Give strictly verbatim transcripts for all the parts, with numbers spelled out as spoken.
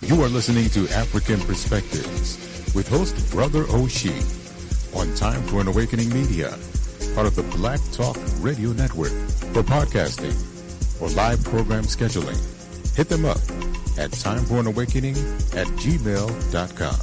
You are listening to African Perspectives with host Brother Oshi on Time for an Awakening Media, part of the Black Talk Radio Network. For podcasting or live program scheduling, hit them up at timeforanawakening at gmail dot com.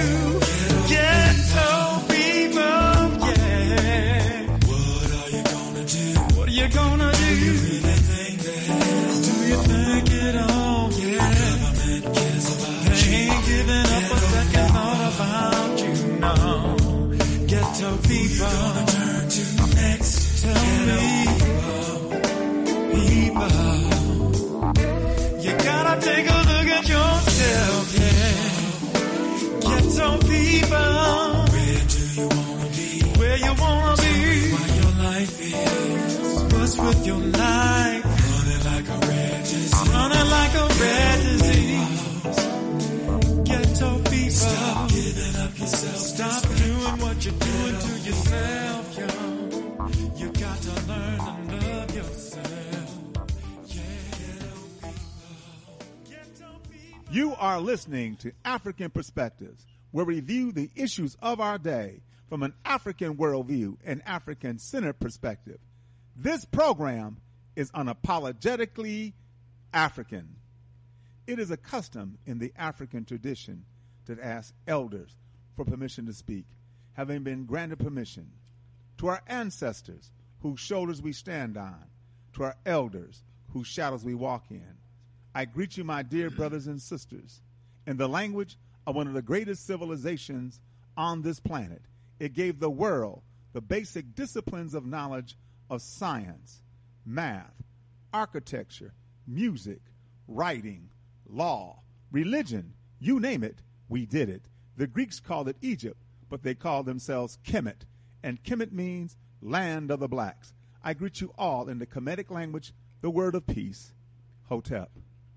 What are you gonna you gonna do? Do you really think that? Do you think it all? Yeah. The government cares about you. They ain't giving up a second thought about you, no. Ghetto people. Who you gonna turn to next? Tell me, people. You gotta take a look at yourself, yeah. Ghetto people. Where do you wanna be? Where you wanna be? What your life is. What's with your life? Running like a red disease. Running like a red disease. Ghetto people. Stop giving up yourself. Stop doing what you're doing to yourself, yo. You got to learn to love yourself. You are listening to African Perspectives, where we view the issues of our day from an African worldview and African-centered perspective. This program is unapologetically African. It is a custom in the African tradition to ask elders for permission to speak, having been granted permission. To our ancestors, whose shoulders we stand on, to our elders, whose shadows we walk in, I greet you, my dear brothers and sisters, in the language of one of the greatest civilizations on this planet. It gave the world the basic disciplines of knowledge of science, math, architecture, music, writing, law, religion, you name it, we did it. The Greeks called it Egypt, but they called themselves Kemet, and Kemet means land of the blacks. I greet you all in the Kemetic language, the word of peace, Hotep.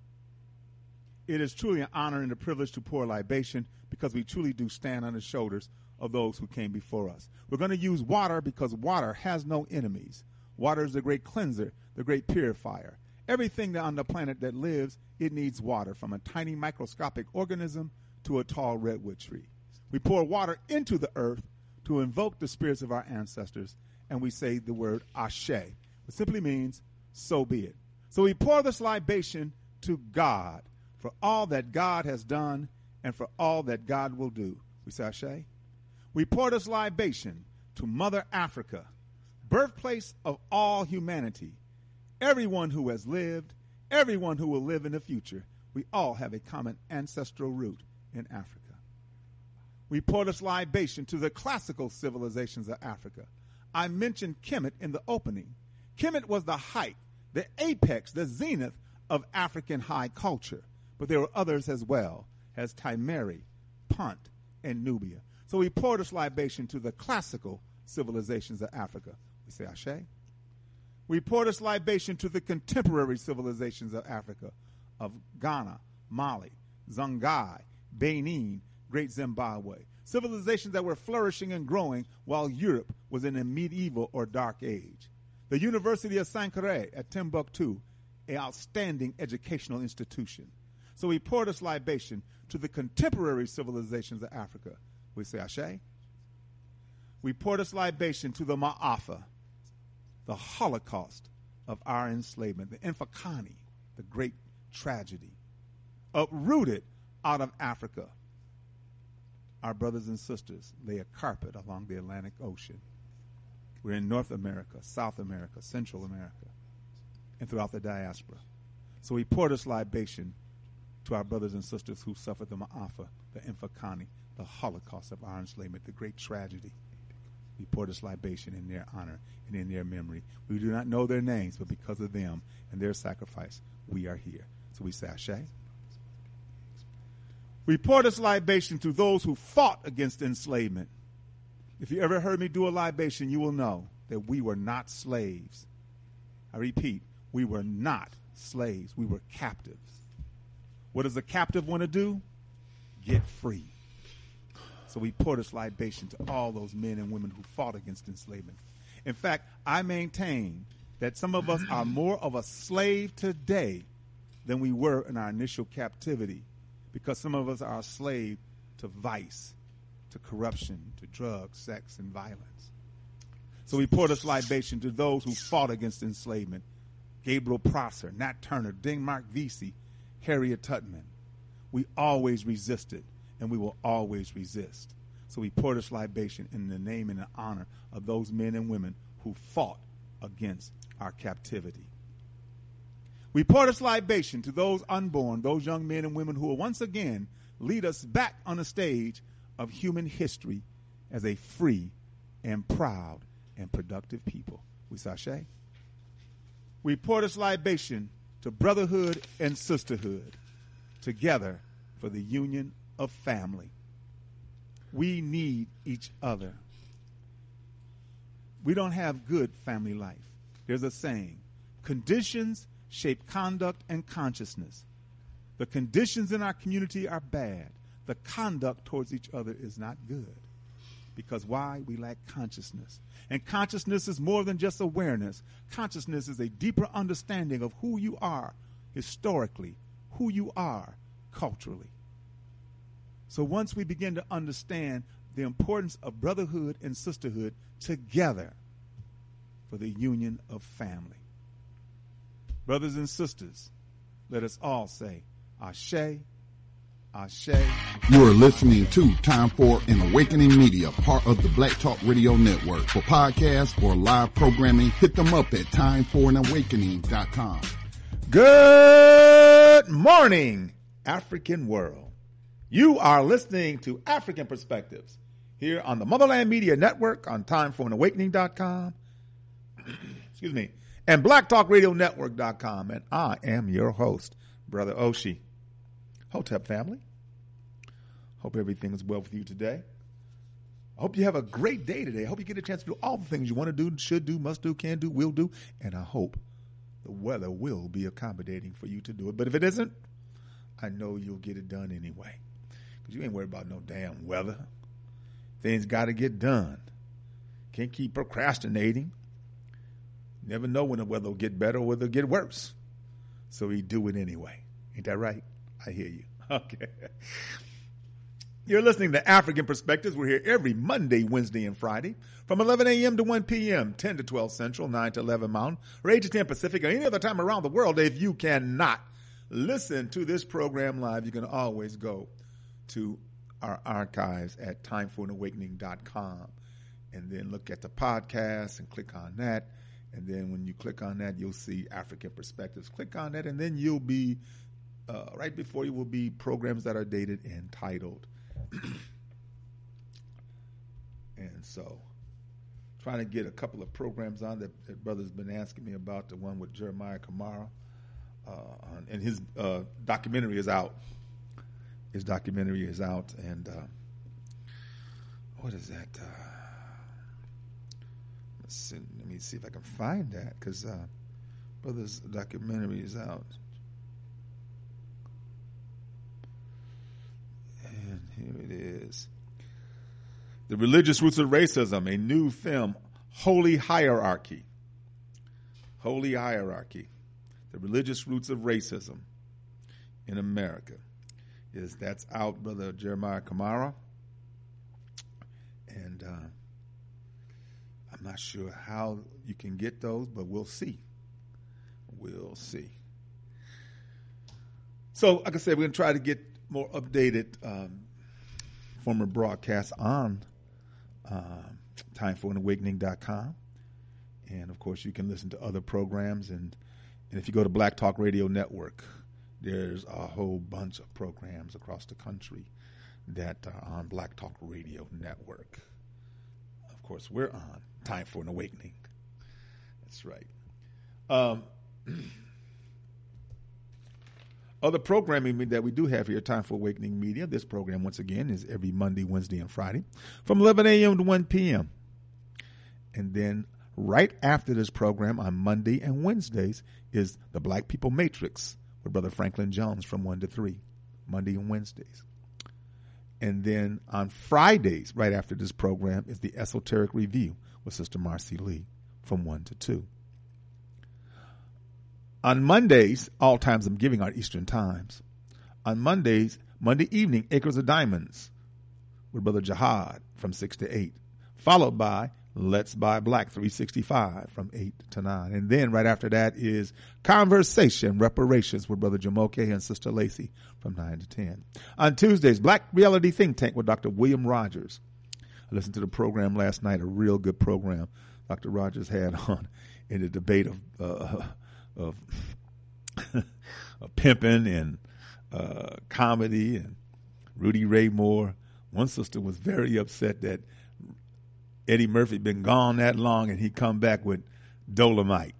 It is truly an honor and a privilege to pour libation because we truly do stand on the shoulders of those who came before us. We're going to use water because water has no enemies. Water is the great cleanser, the great purifier. Everything that on the planet that lives, it needs water, from a tiny microscopic organism to a tall redwood tree. We pour water into the earth to invoke the spirits of our ancestors, and we say the word Ashe, which simply means, so be it. So we pour this libation to God for all that God has done and for all that God will do. We say Ashe. We pour this libation to Mother Africa, birthplace of all humanity. Everyone who has lived, everyone who will live in the future, we all have a common ancestral root in Africa. We pour this libation to the classical civilizations of Africa. I mentioned Kemet in the opening. Kemet was the height, the apex, the zenith of African high culture. But there were others as well, as Timeri, Punt, and Nubia. So we pour this libation to the classical civilizations of Africa. We say Ashe. We pour this libation to the contemporary civilizations of Africa, of Ghana, Mali, Songhai, Benin, Great Zimbabwe. Civilizations that were flourishing and growing while Europe was in a medieval or dark age. The University of Sankore at Timbuktu, an outstanding educational institution. So we pour this libation to the contemporary civilizations of Africa. We say Ashe. We pour this libation to the Ma'afa, the Holocaust of our enslavement, the Infakani, the great tragedy, uprooted out of Africa. Our brothers and sisters lay a carpet along the Atlantic Ocean. We're in North America, South America, Central America, and throughout the diaspora. So we pour this libation to our brothers and sisters who suffered the Ma'afa, the Infakani, the Holocaust of our enslavement, the great tragedy. We pour this libation in their honor and in their memory. We do not know their names, but because of them and their sacrifice, we are here. So we say Ashe. We pour this libation to those who fought against enslavement. If you ever heard me do a libation, you will know that we were not slaves. I repeat, we were not slaves. We were captives. What does a captive want to do? Get free. So we pour this libation to all those men and women who fought against enslavement. In fact, I maintain that some of us are more of a slave today than we were in our initial captivity, because some of us are a slave to vice, to corruption, to drugs, sex, and violence. So we pour this libation to those who fought against enslavement. Gabriel Prosser, Nat Turner, Denmark Vesey, Harriet Tubman. We always resisted, and we will always resist. So we pour this libation in the name and the honor of those men and women who fought against our captivity. We pour this libation to those unborn, those young men and women who will once again lead us back on the stage of human history as a free and proud and productive people. We sashay. We pour this libation to brotherhood and sisterhood, together for the union of family. We need each other. We don't have good family life. There's a saying, conditions shape conduct and consciousness. The conditions in our community are bad. The conduct towards each other is not good. Because why? We lack consciousness. And consciousness is more than just awareness. Consciousness is a deeper understanding of who you are historically, who you are culturally. So once we begin to understand the importance of brotherhood and sisterhood together for the union of family. Brothers and sisters, let us all say, Ashe, Ashe. You are listening to Time for an Awakening Media, part of the Black Talk Radio Network. For podcasts or live programming, hit them up at time for an awakening dot com. Good morning, African world. You are listening to African Perspectives here on the Motherland Media Network on time for an awakening dot com. Excuse me. And black talk radio network dot com. And I am your host, Brother Oshie. Hotep family. Hope everything is well with you today. I hope you have a great day today. I hope you get a chance to do all the things you want to do, should do, must do, can do, will do. And I hope the weather will be accommodating for you to do it. But if it isn't, I know you'll get it done anyway. Because you ain't worried about no damn weather. Things got to get done. Can't keep procrastinating. Never know when the weather will get better or whether it'll get worse. So we do it anyway. Ain't that right? I hear you. Okay. You're listening to African Perspectives. We're here every Monday, Wednesday, and Friday from eleven a.m. to one p.m., ten to twelve Central, nine to eleven Mountain, or eight to ten Pacific, or any other time around the world. If you cannot listen to this program live, you can always go to our archives at time for an awakening dot com and then look at the podcast and click on that. And then when you click on that, you'll see African Perspectives. Click on that, and then you'll be, uh, right before you will be programs that are dated and titled. And so, trying to get a couple of programs on that, that brother's been asking me about, the one with Jeremiah Kamara. Uh, on, and his uh, documentary is out. His documentary is out, and uh, what is that? Uh, let's see, let me see if I can find that, because uh, brother's documentary is out. And here it is. The Religious Roots of Racism, a new film, Holy Hierarchy. Holy Hierarchy. The Religious Roots of Racism in America. Is that's out, Brother Jeremiah Kamara. And uh, I'm not sure how you can get those, but we'll see. We'll see. So, like I said, we're going to try to get more updated um, former broadcasts on uh, time for an awakening dot com. And, of course, you can listen to other programs. And, and if you go to Black Talk Radio Network, there's a whole bunch of programs across the country that are on Black Talk Radio Network. Of course, we're on Time for an Awakening. That's right. Um, other programming that we do have here, Time for Awakening Media. This program, once again, is every Monday, Wednesday, and Friday from eleven a.m. to one p.m. And then right after this program on Monday and Wednesdays is the Black People Matrix with Brother Franklin Jones from one to three, Monday and Wednesdays. And then on Fridays, right after this program, is the Esoteric Review with Sister Marcy Lee from one to two. On Mondays, all times I'm giving are Eastern times. On Mondays, Monday evening, Acres of Diamonds with Brother Jihad from six to eight, followed by Let's Buy Black three sixty-five from eight to nine. And then right after that is Conversation Reparations with Brother Jamoke and Sister Lacey from nine to ten. On Tuesdays, Black Reality Think Tank with Doctor William Rogers. I listened to the program last night, a real good program Doctor Rogers had on. in the debate of uh, of, of pimping and uh, comedy and Rudy Ray Moore. One sister was very upset that Eddie Murphy been gone that long and he come back with Dolomite.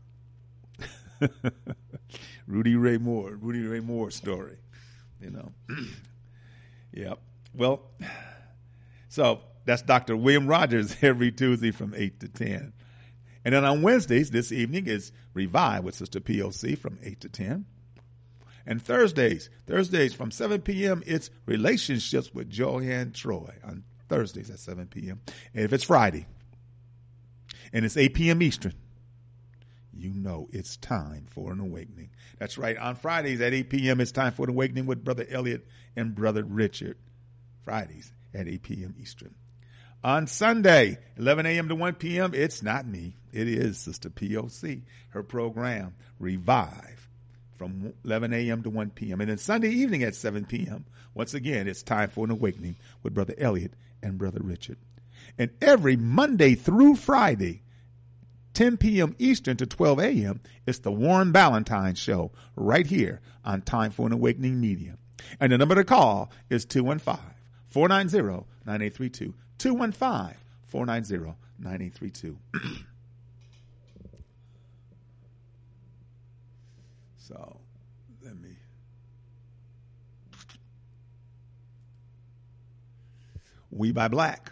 Rudy Ray Moore, Rudy Ray Moore story, you know. Yep. Well, so that's Doctor William Rogers every Tuesday from eight to ten. And then on Wednesdays, this evening is Revive with Sister P O C from eight to ten. And Thursdays, Thursdays from seven p.m., it's Relationships with Joanne Troy on Thursdays at seven p.m. And if it's Friday and it's eight p.m. Eastern, you know it's time for an awakening. That's right. On Fridays at eight p.m., it's time for an awakening with Brother Elliot and Brother Richard. Fridays at eight p.m. Eastern. On Sunday, eleven a.m. to one p.m., it's not me. It is Sister P O C, her program, Revive, from eleven a.m. to one p.m. And then Sunday evening at seven p.m., once again, it's time for an awakening with Brother Elliot and Brother Richard. And every Monday through Friday, ten p.m. Eastern to twelve a.m., it's the Warren Ballantine Show right here on Time for an Awakening Media. And the number to call is two one five, four nine zero, nine eight three two. two one five, four nine zero, nine eight three two. So, let me. We Buy Black.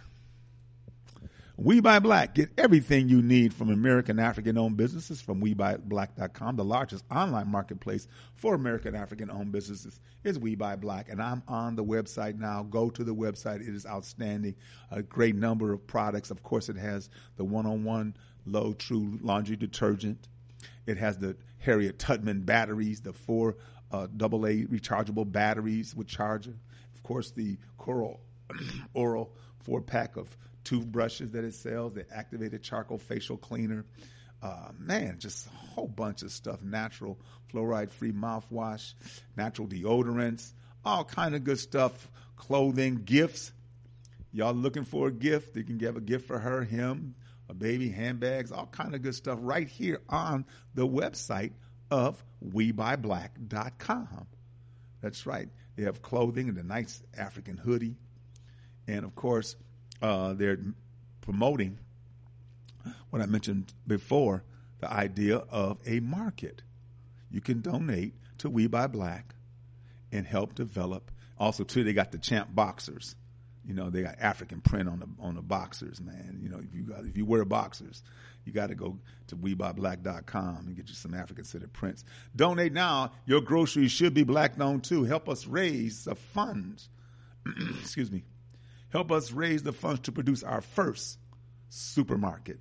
We Buy Black. Get everything you need from American African-owned businesses from we buy black dot com. The largest online marketplace for American African-owned businesses is We Buy Black. And I'm on the website now. Go to the website. It is outstanding. A great number of products. Of course, it has the one-on-one Low True laundry detergent. It has the Harriet Tubman batteries, the four uh, double A rechargeable batteries with charger. Of course, the Coral Oral four-pack of toothbrushes that it sells, the activated charcoal facial cleaner. Uh, man, just a whole bunch of stuff. Natural fluoride-free mouthwash, natural deodorants, all kind of good stuff. Clothing, gifts. Y'all looking for a gift? You can give a gift for her, him, a baby, handbags, all kind of good stuff right here on the website of we buy black dot com. That's right. They have clothing and a nice African hoodie. And, of course, Uh, they're promoting what I mentioned before, the idea of a market. You can donate to We Buy Black and help develop. Also, too, they got the Champ boxers. You know, they got African print on the on the boxers, man. You know, if you got if you wear boxers, you got to go to we buy black dot com and get you some African-centered prints. Donate now. Your groceries should be black-owned, too. Help us raise the funds. Excuse me. Help us raise the funds to produce our first supermarket.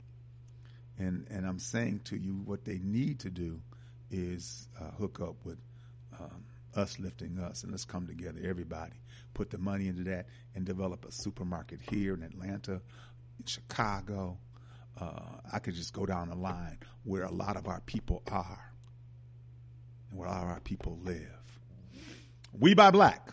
And and I'm saying to you, what they need to do is uh, hook up with um, us lifting us, and let's come together, everybody, put the money into that and develop a supermarket here in Atlanta, in Chicago. Uh, I could just go down the line where a lot of our people are and where a lot of our people live. We Buy Black.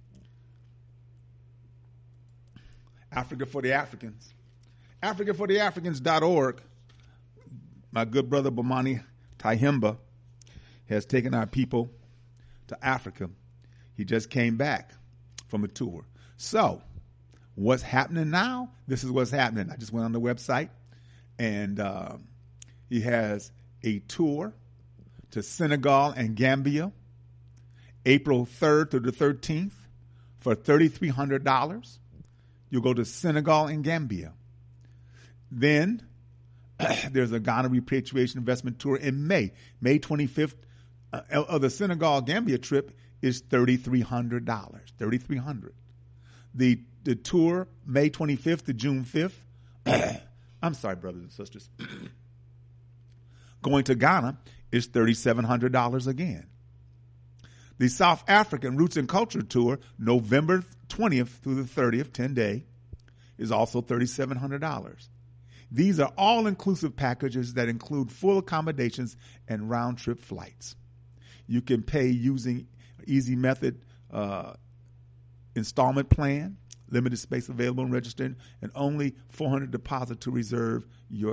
Africa for the Africans. Africa for the Africans dot org. My good brother Bomani Tyehimba has taken our people to Africa. He just came back from a tour. So, what's happening now? This is what's happening. I just went on the website, and uh, he has a tour to Senegal and Gambia, April third through the thirteenth, for three thousand three hundred dollars. You'll go to Senegal and Gambia. Then there's a Ghana repatriation investment tour in May. May twenty-fifth uh, of the Senegal-Gambia trip is three thousand three hundred dollars. three thousand three hundred dollars. The the tour, May twenty-fifth to June fifth. I'm sorry, brothers and sisters. Going to Ghana is three thousand seven hundred dollars again. The South African Roots and Culture Tour, November twentieth through the thirtieth, ten-day, is also three thousand seven hundred dollars. These are all-inclusive packages that include full accommodations and round-trip flights. You can pay using Easy Method uh, installment plan, limited space available and registered, and only four hundred dollars deposit to reserve your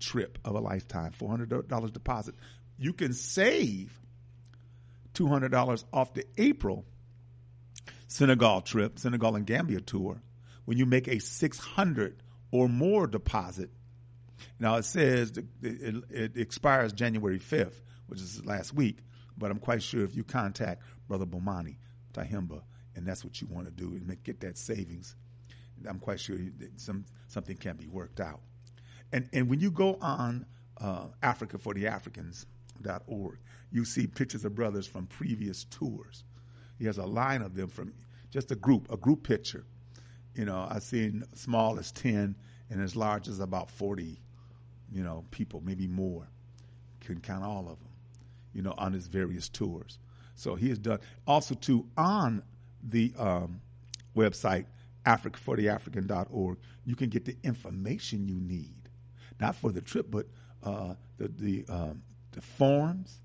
trip of a lifetime, four hundred dollars deposit. You can save two hundred dollars off the April Senegal trip, Senegal and Gambia tour, when you make a six hundred dollars or more deposit. Now, it says it, it, it expires January fifth, which is last week, but I'm quite sure if you contact Brother Bomani Tahimba, and that's what you want to do, and make, get that savings, I'm quite sure some something can be worked out. And and when you go on uh, Africa for the Africans dot org, you see pictures of brothers from previous tours. He has a line of them from just a group, a group picture. You know, I've seen small as ten and as large as about forty, you know, people, maybe more. Couldn't count all of them, you know, on his various tours. So he has done, also too, on the um, website, Africa for the African dot org, you can get the information you need, not for the trip, but uh, the the, um, the forms,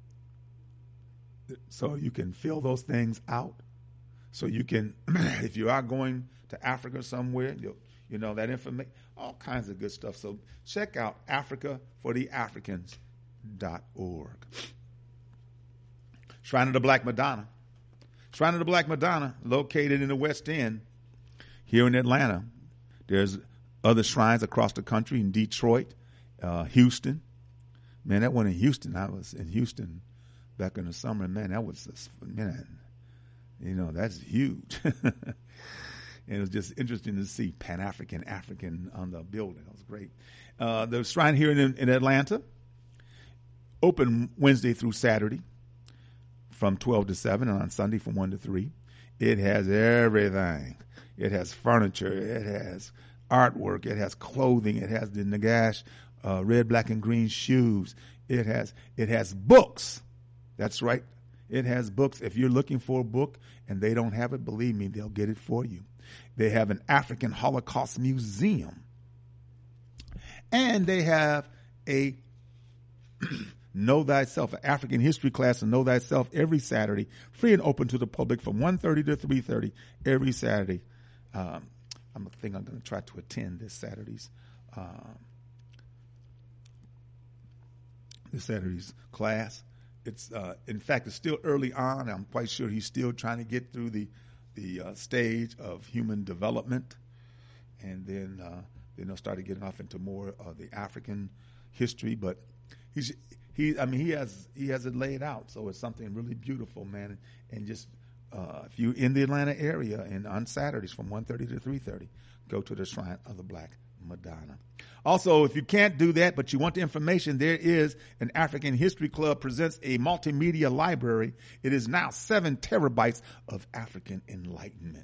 so you can fill those things out. So you can, if you are going to Africa somewhere, you you know that information, all kinds of good stuff. So check out Africa for the Africans dot org. Shrine of the Black Madonna. Shrine of the Black Madonna, located in the West End here in Atlanta. There's other shrines across the country in Detroit, uh, Houston. Man, that one in Houston, I was in Houston back in the summer. Man, that was, man, you know, that's huge. And it was just interesting to see Pan-African, African on the building. It was great. Uh, the shrine here in, in Atlanta, open Wednesday through Saturday from twelve to seven, and on Sunday from one to three. It has everything. It has furniture. It has artwork. It has clothing. It has the Nagash uh, red, black, and green shoes. It has it has books. That's right. It has books. If you're looking for a book and they don't have it, believe me, they'll get it for you. They have an African Holocaust Museum. And they have a Know Thyself, an African history class, and Know Thyself every Saturday, free and open to the public from one thirty to three thirty every Saturday. Um, I think I'm going to try to attend this Saturday's um, this Saturday's class. It's uh, in fact, it's still early on. I'm quite sure he's still trying to get through the the uh, stage of human development, and then uh, then they'll start getting off into more of the African history. But he's he, I mean, he has he has it laid out, so it's something really beautiful, man. And just uh, if you're in the Atlanta area and on Saturdays from one thirty to three thirty, go to the Shrine of the Black Madonna. Also, if you can't do that, but you want the information, there is an African History Club presents a multimedia library. It is now seven terabytes of African enlightenment.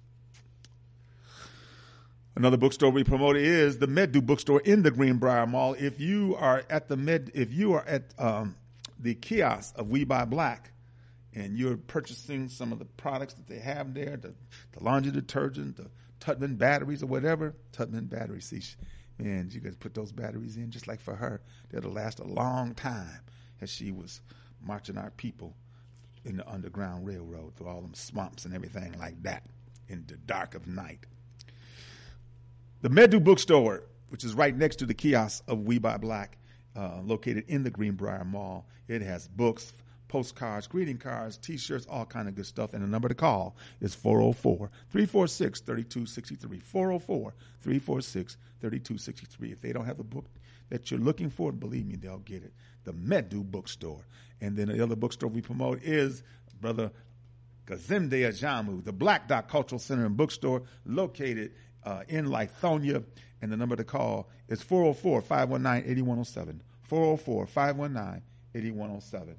Another bookstore we promote is the Medu Bookstore in the Greenbrier Mall. If you are at the Med, if you are at um, the kiosk of We Buy Black, and you're purchasing some of the products that they have there, the, the laundry detergent, the Tutman batteries or whatever, Tutman batteries, see, man, you guys put those batteries in just like for her. That'll last a long time, as she was marching our people in the Underground Railroad through all them swamps and everything like that in the dark of night. The Medu Bookstore, which is right next to the kiosk of We Buy Black, uh, located in the Greenbrier Mall. It has books, postcards, greeting cards, T-shirts, all kind of good stuff. And the number to call is four oh four, three four six, three two six three, four oh four, three four six, three two six three. If they don't have the book that you're looking for, believe me, they'll get it. The Medu Bookstore. And then the other bookstore we promote is Brother Kazemde Ajamu, the Black Dot Cultural Center and Bookstore, located uh, in Lithonia. And the number to call is four oh four, five one nine, eight one oh seven, four oh four, five one nine, eight one oh seven.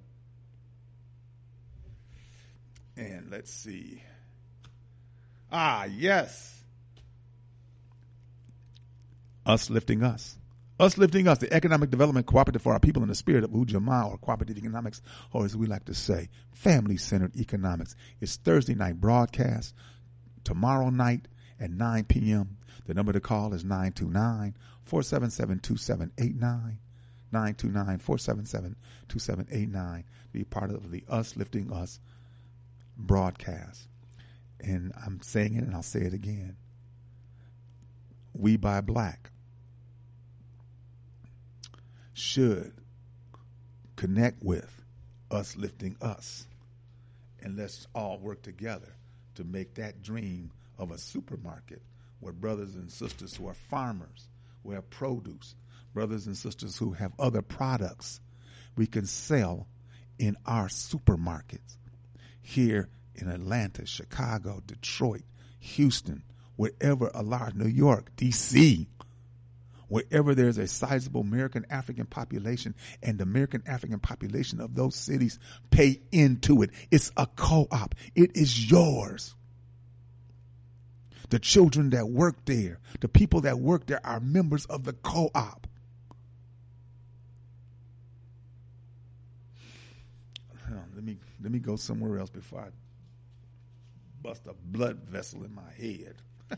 And let's see. Ah, yes. Us Lifting Us. Us Lifting Us, the economic development cooperative for our people in the spirit of Ujamaa, or cooperative economics, or as we like to say, family-centered economics. It's Thursday night broadcast, tomorrow night at nine p.m. The number to call is nine two nine, four seven seven, two seven eight nine, nine two nine, four seven seven, two seven eight nine. Be part of the Us Lifting Us broadcast. And I'm saying it and I'll say it again. We Buy Black. should connect with us lifting us. And let's all work together to make that dream of a supermarket where brothers and sisters who are farmers, who have produce, brothers and sisters who have other products, we can sell in our supermarkets here in Atlanta, Chicago, Detroit, Houston, wherever a large, New York, D C, wherever there's a sizable American African population, and the American African population of those cities pay into it. It's a co-op. It is yours. The children that work there, the people that work there are members of the co-op. Let me let me go somewhere else before I bust a blood vessel in my head.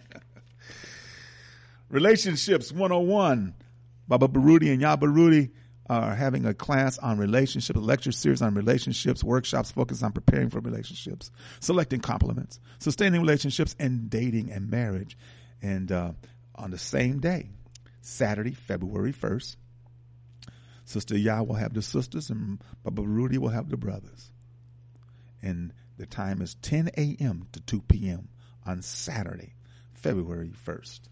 Relationships one oh one. Baba Baruti and Ya Baruti are having a class on relationships, a lecture series on relationships, workshops focused on preparing for relationships, selecting compliments, sustaining relationships, and dating and marriage. And uh, on the same day, Saturday, February first, Sister Ya will have the sisters and Baba Baruti will have the brothers. And the time is ten a.m. to two p.m. on Saturday, February first.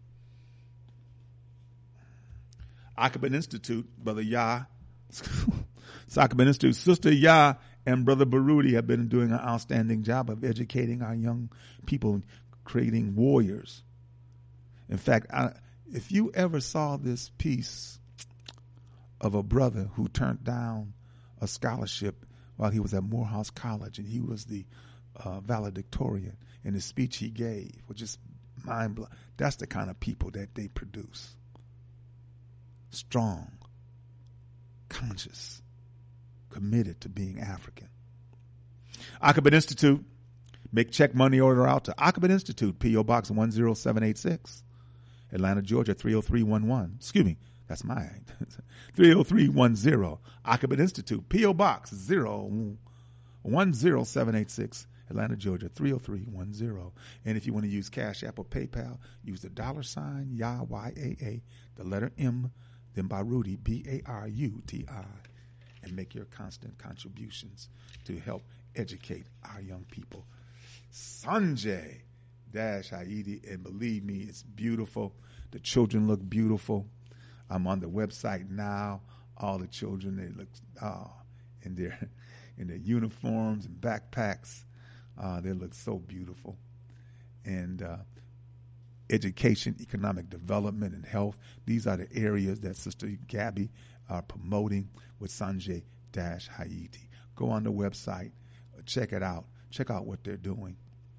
Akaban Institute, Brother Ya, Akaban Institute, Sister Ya and Brother Baruti have been doing an outstanding job of educating our young people, creating warriors. In fact, I, if you ever saw this piece of a brother who turned down a scholarship while he was at Morehouse College, and he was the uh, valedictorian, and the speech he gave was just mind-blowing. That's the kind of people that they produce. Strong, conscious, committed to being African. Akaban Institute, make check money order out to Akaban Institute, P O Box one zero seven eight six, Atlanta, Georgia three oh three one one. Excuse me, that's mine. three oh three one zero. Akaban Institute, P O Box one zero seven eight six, Atlanta, Georgia three oh three one zero. And if you want to use Cash App or PayPal, use the dollar sign Ya, Y A A, the letter M, then Baruti, B A R U T I, and make your constant contributions to help educate our young people. Sanjay Dash Haiti, and believe me, it's beautiful. The children look beautiful. I'm on the website now. All the children, they look oh, in their in their uniforms and backpacks. Uh, they look so beautiful. And uh, education, economic development, and health. These are the areas that Sister Gabby are promoting with Sanjay Dash Haiti. Go on the website, check it out. Check out what they're doing.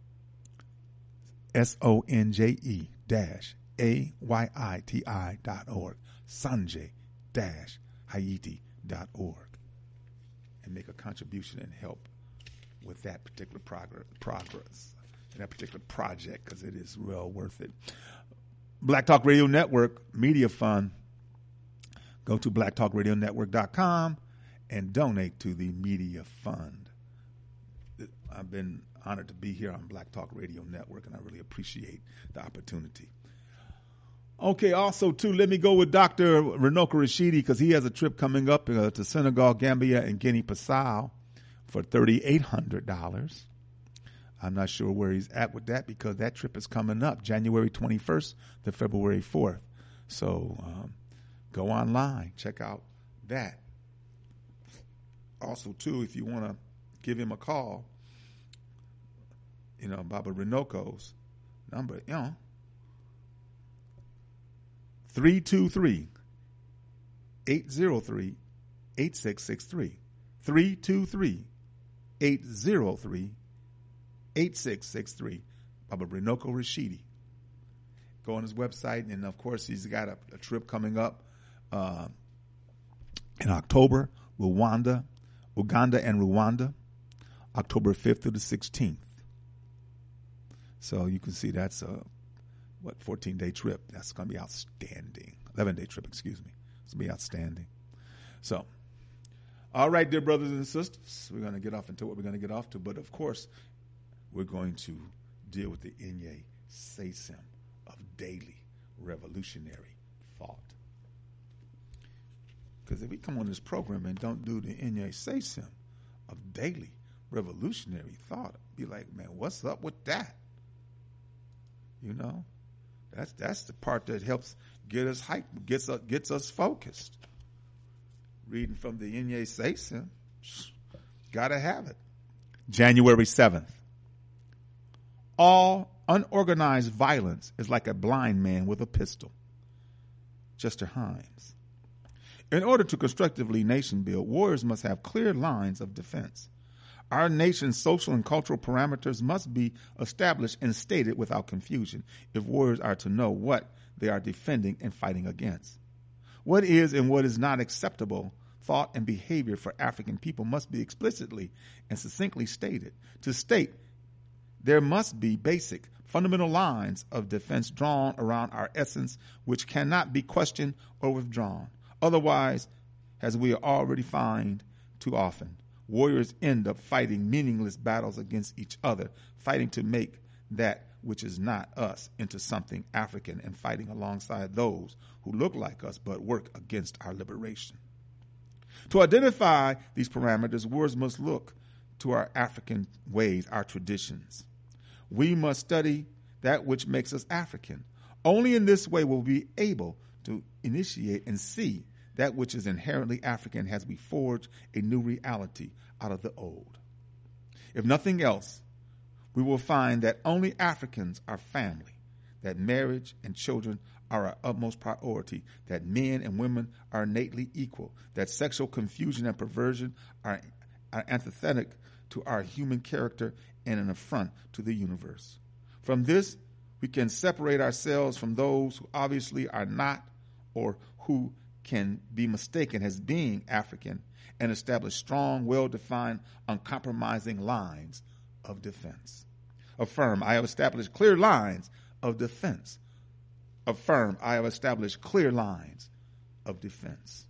S O N J E dash A Y I T I dot org. Sanjay dash Haiti dot org. And make a contribution and help with that particular progress, progress that particular project, because it is well worth it. Black Talk Radio Network Media Fund. Go to black talk radio network dot com and donate to the Media Fund. I've been honored to be here on Black Talk Radio Network, and I really appreciate the opportunity. Okay, also, too, let me go with Doctor Runoko Rashidi, because he has a trip coming up uh, to Senegal, Gambia, and Guinea-Bissau for three thousand eight hundred dollars. I'm not sure where he's at with that, because that trip is coming up January twenty-first to February fourth. So um, go online, check out that. Also, too, if you want to give him a call, you know, Baba Runoko's number, you know, three two three, eight zero three, eight six six three. three two three, eight zero three, eight six six three. Baba Runoko Rashidi. Go on his website, and of course, he's got a, a trip coming up uh, in October, Rwanda, Uganda and Rwanda, October fifth through the sixteenth. So you can see that's a, what, fourteen-day trip. That's going to be outstanding. eleven-day trip, excuse me. It's going to be outstanding. So, all right, dear brothers and sisters, we're going to get off into what we're going to get off to. But, of course, we're going to deal with the Inye Sesem of daily revolutionary thought. Because if we come on this program and don't do the Inye Seisim of daily revolutionary thought, be like, man, what's up with that? You know, that's that's the part that helps get us hyped, gets us gets us focused. Reading from the Inye Seisim, gotta have it. January seventh. All unorganized violence is like a blind man with a pistol. Chester Himes. In order to constructively nation build, warriors must have clear lines of defense. Our nation's social and cultural parameters must be established and stated without confusion if warriors are to know what they are defending and fighting against. What is and what is not acceptable thought and behavior for African people must be explicitly and succinctly stated. To state, there must be basic, fundamental lines of defense drawn around our essence which cannot be questioned or withdrawn. Otherwise, as we already find too often, warriors end up fighting meaningless battles against each other, fighting to make that which is not us into something African and fighting alongside those who look like us but work against our liberation. To identify these parameters, warriors must look to our African ways, our traditions. We must study that which makes us African. Only in this way will we be able to initiate and see that which is inherently African as we forge a new reality out of the old. If nothing else, we will find that only Africans are family, that marriage and children are our utmost priority, that men and women are innately equal, that sexual confusion and perversion are, are antithetic to our human character and an affront to the universe. From this, we can separate ourselves from those who obviously are not or who can be mistaken as being African and establish strong, well-defined, uncompromising lines of defense. Affirm, I have established clear lines of defense. Affirm, I have established clear lines of defense.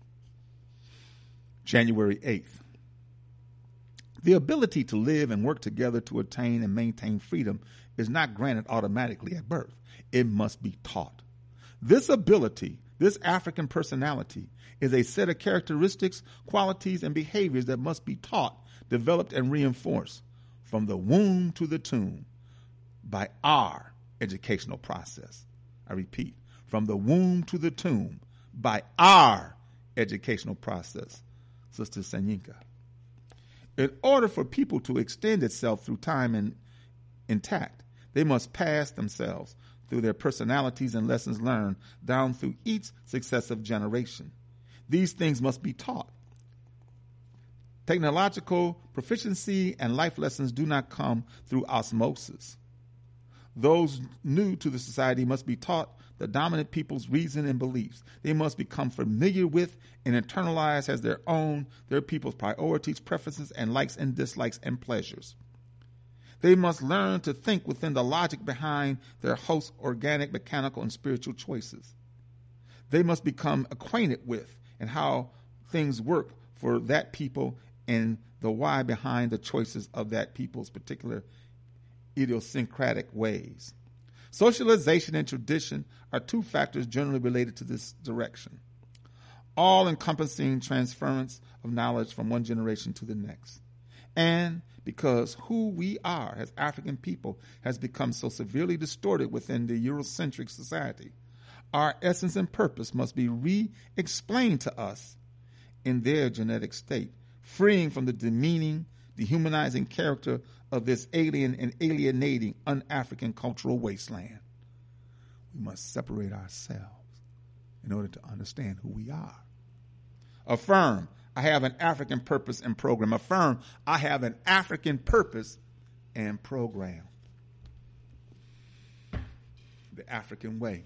January eighth. The ability to live and work together to attain and maintain freedom is not granted automatically at birth. It must be taught. This ability, this African personality, is a set of characteristics, qualities, and behaviors that must be taught, developed, and reinforced from the womb to the tomb by our educational process. I repeat, from the womb to the tomb by our educational process. Sister Sanyinka. In order for people to extend itself through time and intact, they must pass themselves through their personalities and lessons learned down through each successive generation. These things must be taught. Technological proficiency and life lessons do not come through osmosis. Those new to the society must be taught the dominant people's reason and beliefs. They must become familiar with and internalize as their own their people's priorities, preferences, and likes and dislikes and pleasures. They must learn to think within the logic behind their host's organic, mechanical, and spiritual choices. They must become acquainted with and how things work for that people and the why behind the choices of that people's particular idiosyncratic ways. Socialization and tradition are two factors generally related to this direction, all-encompassing transference of knowledge from one generation to the next. And because who we are as African people has become so severely distorted within the Eurocentric society, our essence and purpose must be re-explained to us in their genetic state, freeing from the demeaning, dehumanizing character of this alien and alienating un-African cultural wasteland. We must separate ourselves in order to understand who we are. Affirm, I have an African purpose and program. Affirm, I have an African purpose and program. The African way.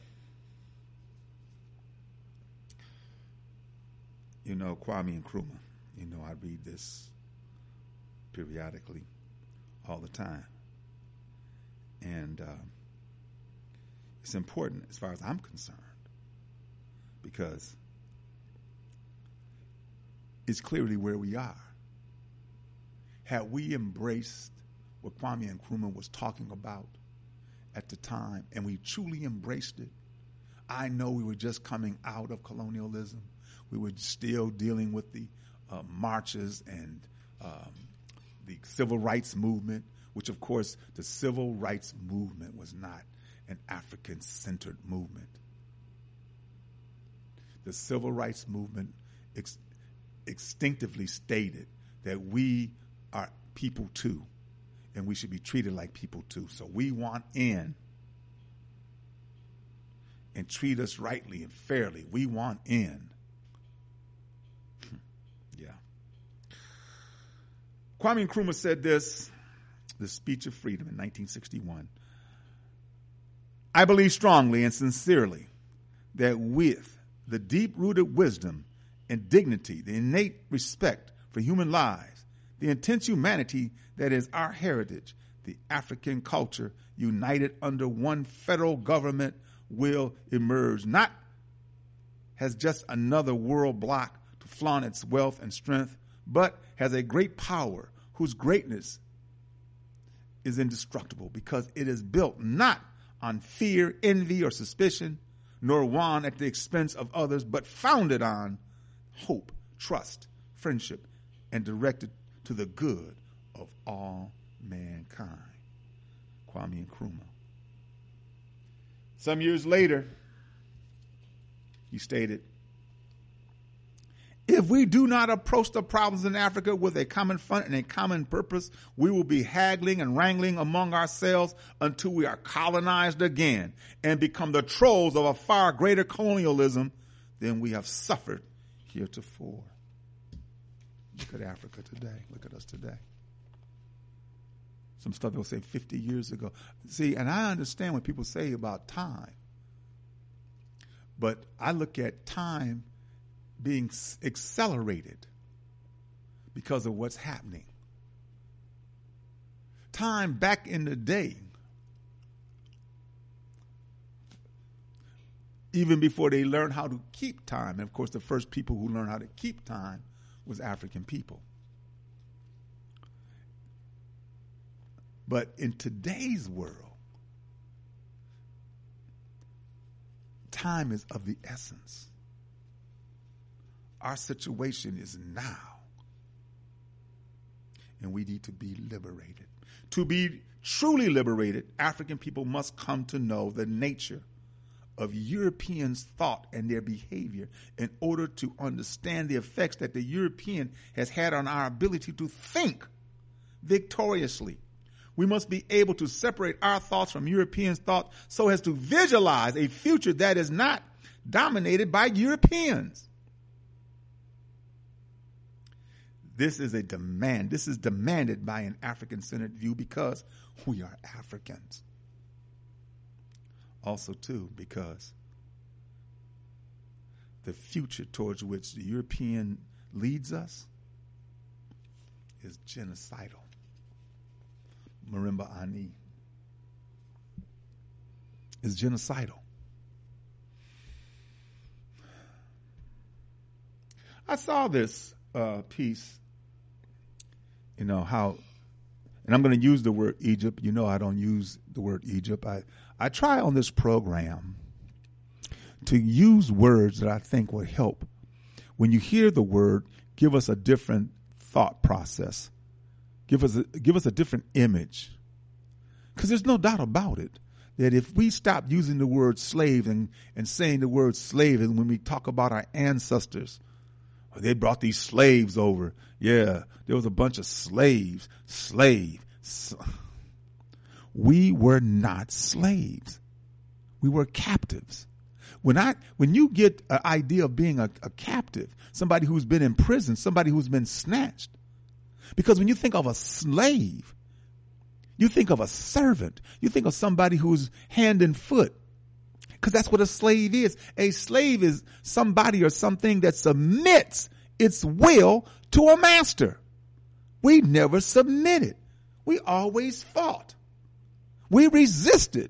You know, Kwame Nkrumah, you know, I read this periodically all the time. And uh, it's important as far as I'm concerned because it's clearly where we are. Had we embraced what Kwame Nkrumah was talking about at the time, and we truly embraced it, I know we were just coming out of colonialism. We were still dealing with the uh, marches and um, the civil rights movement, which, of course, the civil rights movement was not an African-centered movement. The civil rights movement ex- instinctively stated that we are people too, and we should be treated like people too. So we want in, and treat us rightly and fairly. We want in. Yeah. Kwame Nkrumah said this, the Speech of Freedom in nineteen sixty-one. I believe strongly and sincerely that with the deep-rooted wisdom and dignity, the innate respect for human lives, the intense humanity that is our heritage, the African culture united under one federal government will emerge, not as just another world bloc to flaunt its wealth and strength, but has a great power whose greatness is indestructible because it is built not on fear, envy, or suspicion, nor won at the expense of others, but founded on hope, trust, friendship, and directed to the good of all mankind. Kwame Nkrumah. Some years later, he stated, if we do not approach the problems in Africa with a common front and a common purpose, we will be haggling and wrangling among ourselves until we are colonized again and become the trolls of a far greater colonialism than we have suffered heretofore. Look at Africa today. Look at us today. Some stuff they'll say fifty years ago. See, and I understand what people say about time. But I look at time being accelerated because of what's happening. Time back in the day, even before they learned how to keep time, and of course the first people who learned how to keep time was African people. But in today's world, time is of the essence. Our situation is now, and we need to be liberated. To be truly liberated, African people must come to know the nature of Europeans' thought and their behavior in order to understand the effects that the European has had on our ability to think victoriously. We must be able to separate our thoughts from Europeans' thoughts so as to visualize a future that is not dominated by Europeans. This is a demand. This is demanded by an African-centered view because we are Africans. Also, too, because the future towards which the European leads us is genocidal. Marimba Ani is genocidal. I saw this uh, piece, you know, how, and I'm going to use the word Egypt. You know I don't use the word Egypt. I, I try on this program to use words that I think would help. When you hear the word, give us a different thought process. Give us a, give us a different image. Because there's no doubt about it that if we stop using the word slave and, and saying the word slave, and when we talk about our ancestors, they brought these slaves over. Yeah, there was a bunch of slaves. Slave. We were not slaves. We were captives. When I, when you get an idea of being a, a captive, somebody who's been in prison, somebody who's been snatched, because when you think of a slave, you think of a servant. You think of somebody who's hand and foot. Because that's what a slave is. A slave is somebody or something that submits its will to a master. We never submitted. We always fought. We resisted.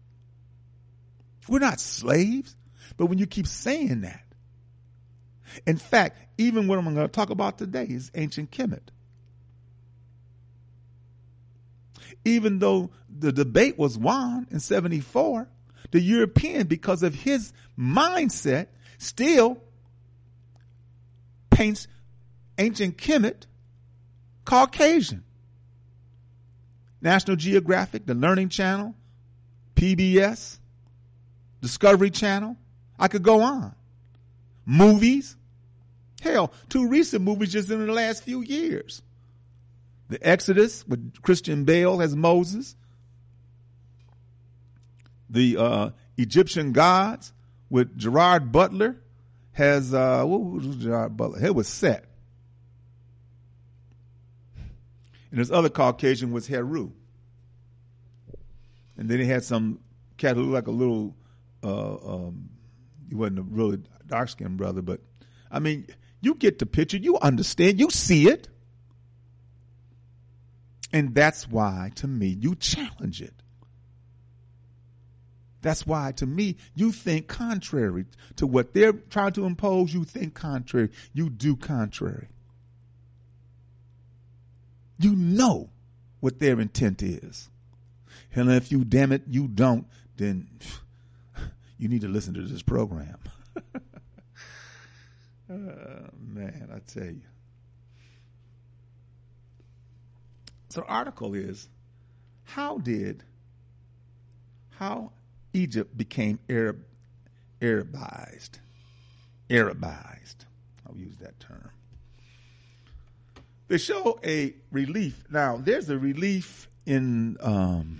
We're not slaves. But when you keep saying that, in fact, even what I'm going to talk about today is ancient Kemet. Even though the debate was won in seventy-four, the European, because of his mindset, still paints ancient Kemet Caucasian. National Geographic, the Learning Channel, P B S, Discovery Channel. I could go on. Movies. Hell, two recent movies just in the last few years. The Exodus with Christian Bale as Moses. The uh, Egyptian Gods with Gerard Butler has, uh, what was Gerard Butler? It was Set. And this other Caucasian was Heru. And then they had some cat who looked like a little, uh, um, he wasn't a really dark-skinned brother, but, I mean, you get the picture. You understand. You see it. And that's why, to me, you challenge it. That's why, to me, you think contrary to what they're trying to impose. You think contrary. You do contrary. You know what their intent is. And if you, damn it, you don't, then you need to listen to this program. Oh, man, I tell you. So the article is, how did, how Egypt became Arab, Arabized, Arabized. I'll use that term. They show a relief. Now, there's a relief in um,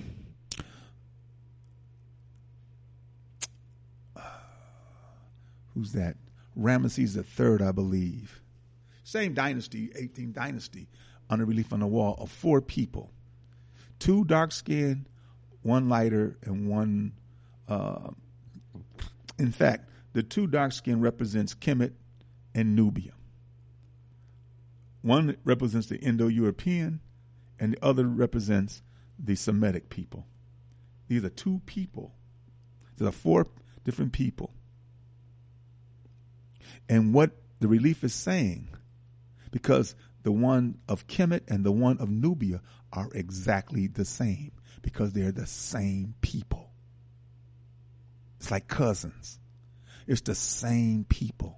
who's that? Ramesses the Third, I believe. Same dynasty, eighteenth dynasty, under relief on the wall of four people. Two dark-skinned, one lighter, and one, uh, in fact, the two dark-skinned represents Kemet and Nubia. One represents the Indo-European, and the other represents the Semitic people. These are two people. There are four different people. And what the relief is saying, because the one of Kemet and the one of Nubia are exactly the same, because they're the same people. It's like cousins. It's the same people.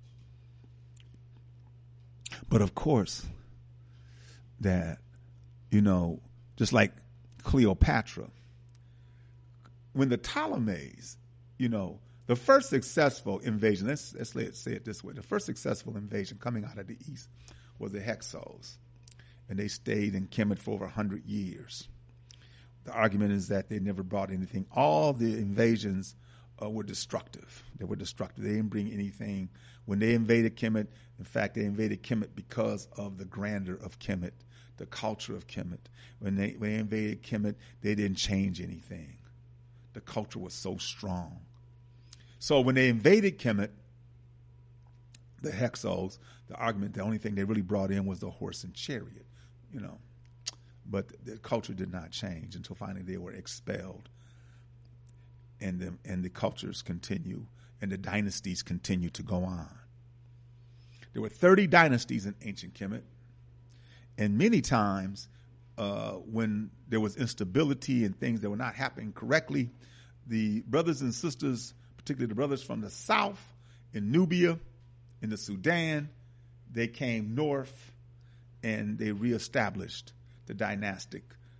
But of course, that, you know, just like Cleopatra, when the Ptolemies, you know, the first successful invasion, let's, let's say it this way, the first successful invasion coming out of the east was the Hyksos, and they stayed in Kemet for over one hundred years. The argument is that they never brought anything. All the invasions uh, were destructive. They were destructive. They didn't bring anything. When they invaded Kemet, in fact, they invaded Kemet because of the grandeur of Kemet, the culture of Kemet. When they, when they invaded Kemet, they didn't change anything. The culture was so strong. So when they invaded Kemet, the Hyksos, the argument, the only thing they really brought in was the horse and chariot, you know. But the culture did not change until finally they were expelled. And the, and the cultures continue, and the dynasties continue to go on. There were thirty dynasties in ancient Kemet, and many times uh, when there was instability and things that were not happening correctly, the brothers and sisters, particularly the brothers from the south in Nubia, in the Sudan, they came north and they reestablished the dynastic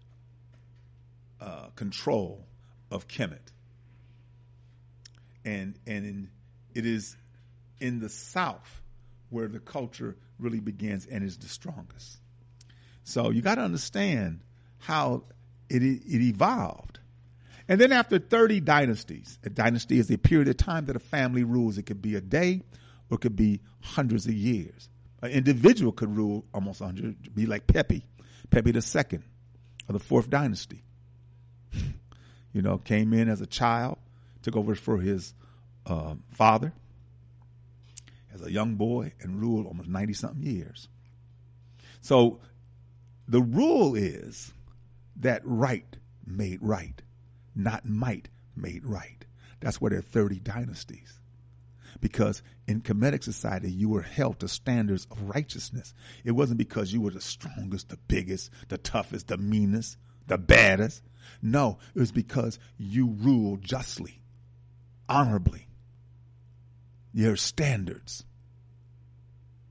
uh, control of Kemet. And and in, it is in the south where the culture really begins and is the strongest. So you got to understand how it it evolved. And then after thirty dynasties, a dynasty is a period of time that a family rules. It could be a day or it could be hundreds of years. An individual could rule almost one hundred, be like Pepi, Pepi the Second of the fourth dynasty. You know, came in as a child, took over for his uh, father as a young boy and ruled almost ninety-something years. So the rule is that right made right, not might made right. That's why there are thirty dynasties. Because in Kemetic society, you were held to standards of righteousness. It wasn't because you were the strongest, the biggest, the toughest, the meanest, the baddest. No, it was because you ruled justly, honorably. Your standards.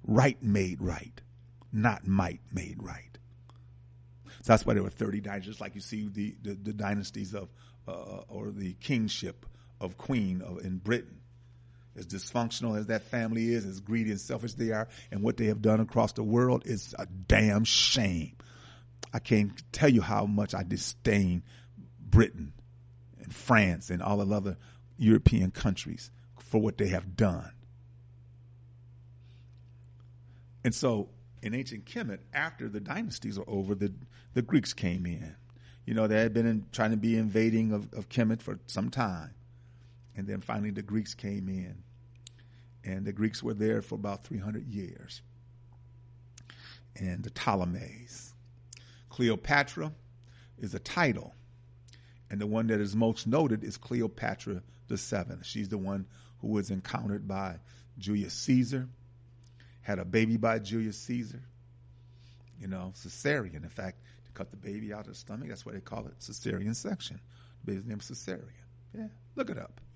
right made right, not might made right. So that's why there were thirty dynasties, just like you see the, the, the dynasties of, uh, or the kingship of Queen of, in Britain. As dysfunctional as that family is, as greedy and selfish they are, and what they have done across the world is a damn shame. I can't tell you how much I disdain Britain and France and all the other European countries for what they have done. And so in ancient Kemet, after the dynasties were over, the, the Greeks came in. You know, they had been in, trying to be invading of, of Kemet for some time. And then finally the Greeks came in. And the Greeks were there for about three hundred years. And the Ptolemies. Cleopatra is a title. And the one that is most noted is Cleopatra the Seventh. She's the one who was encountered by Julius Caesar, had a baby by Julius Caesar, you know, cesarean. In fact, to cut the baby out of the stomach, that's why they call it cesarean section. The baby's name is cesarean. Yeah, look it up.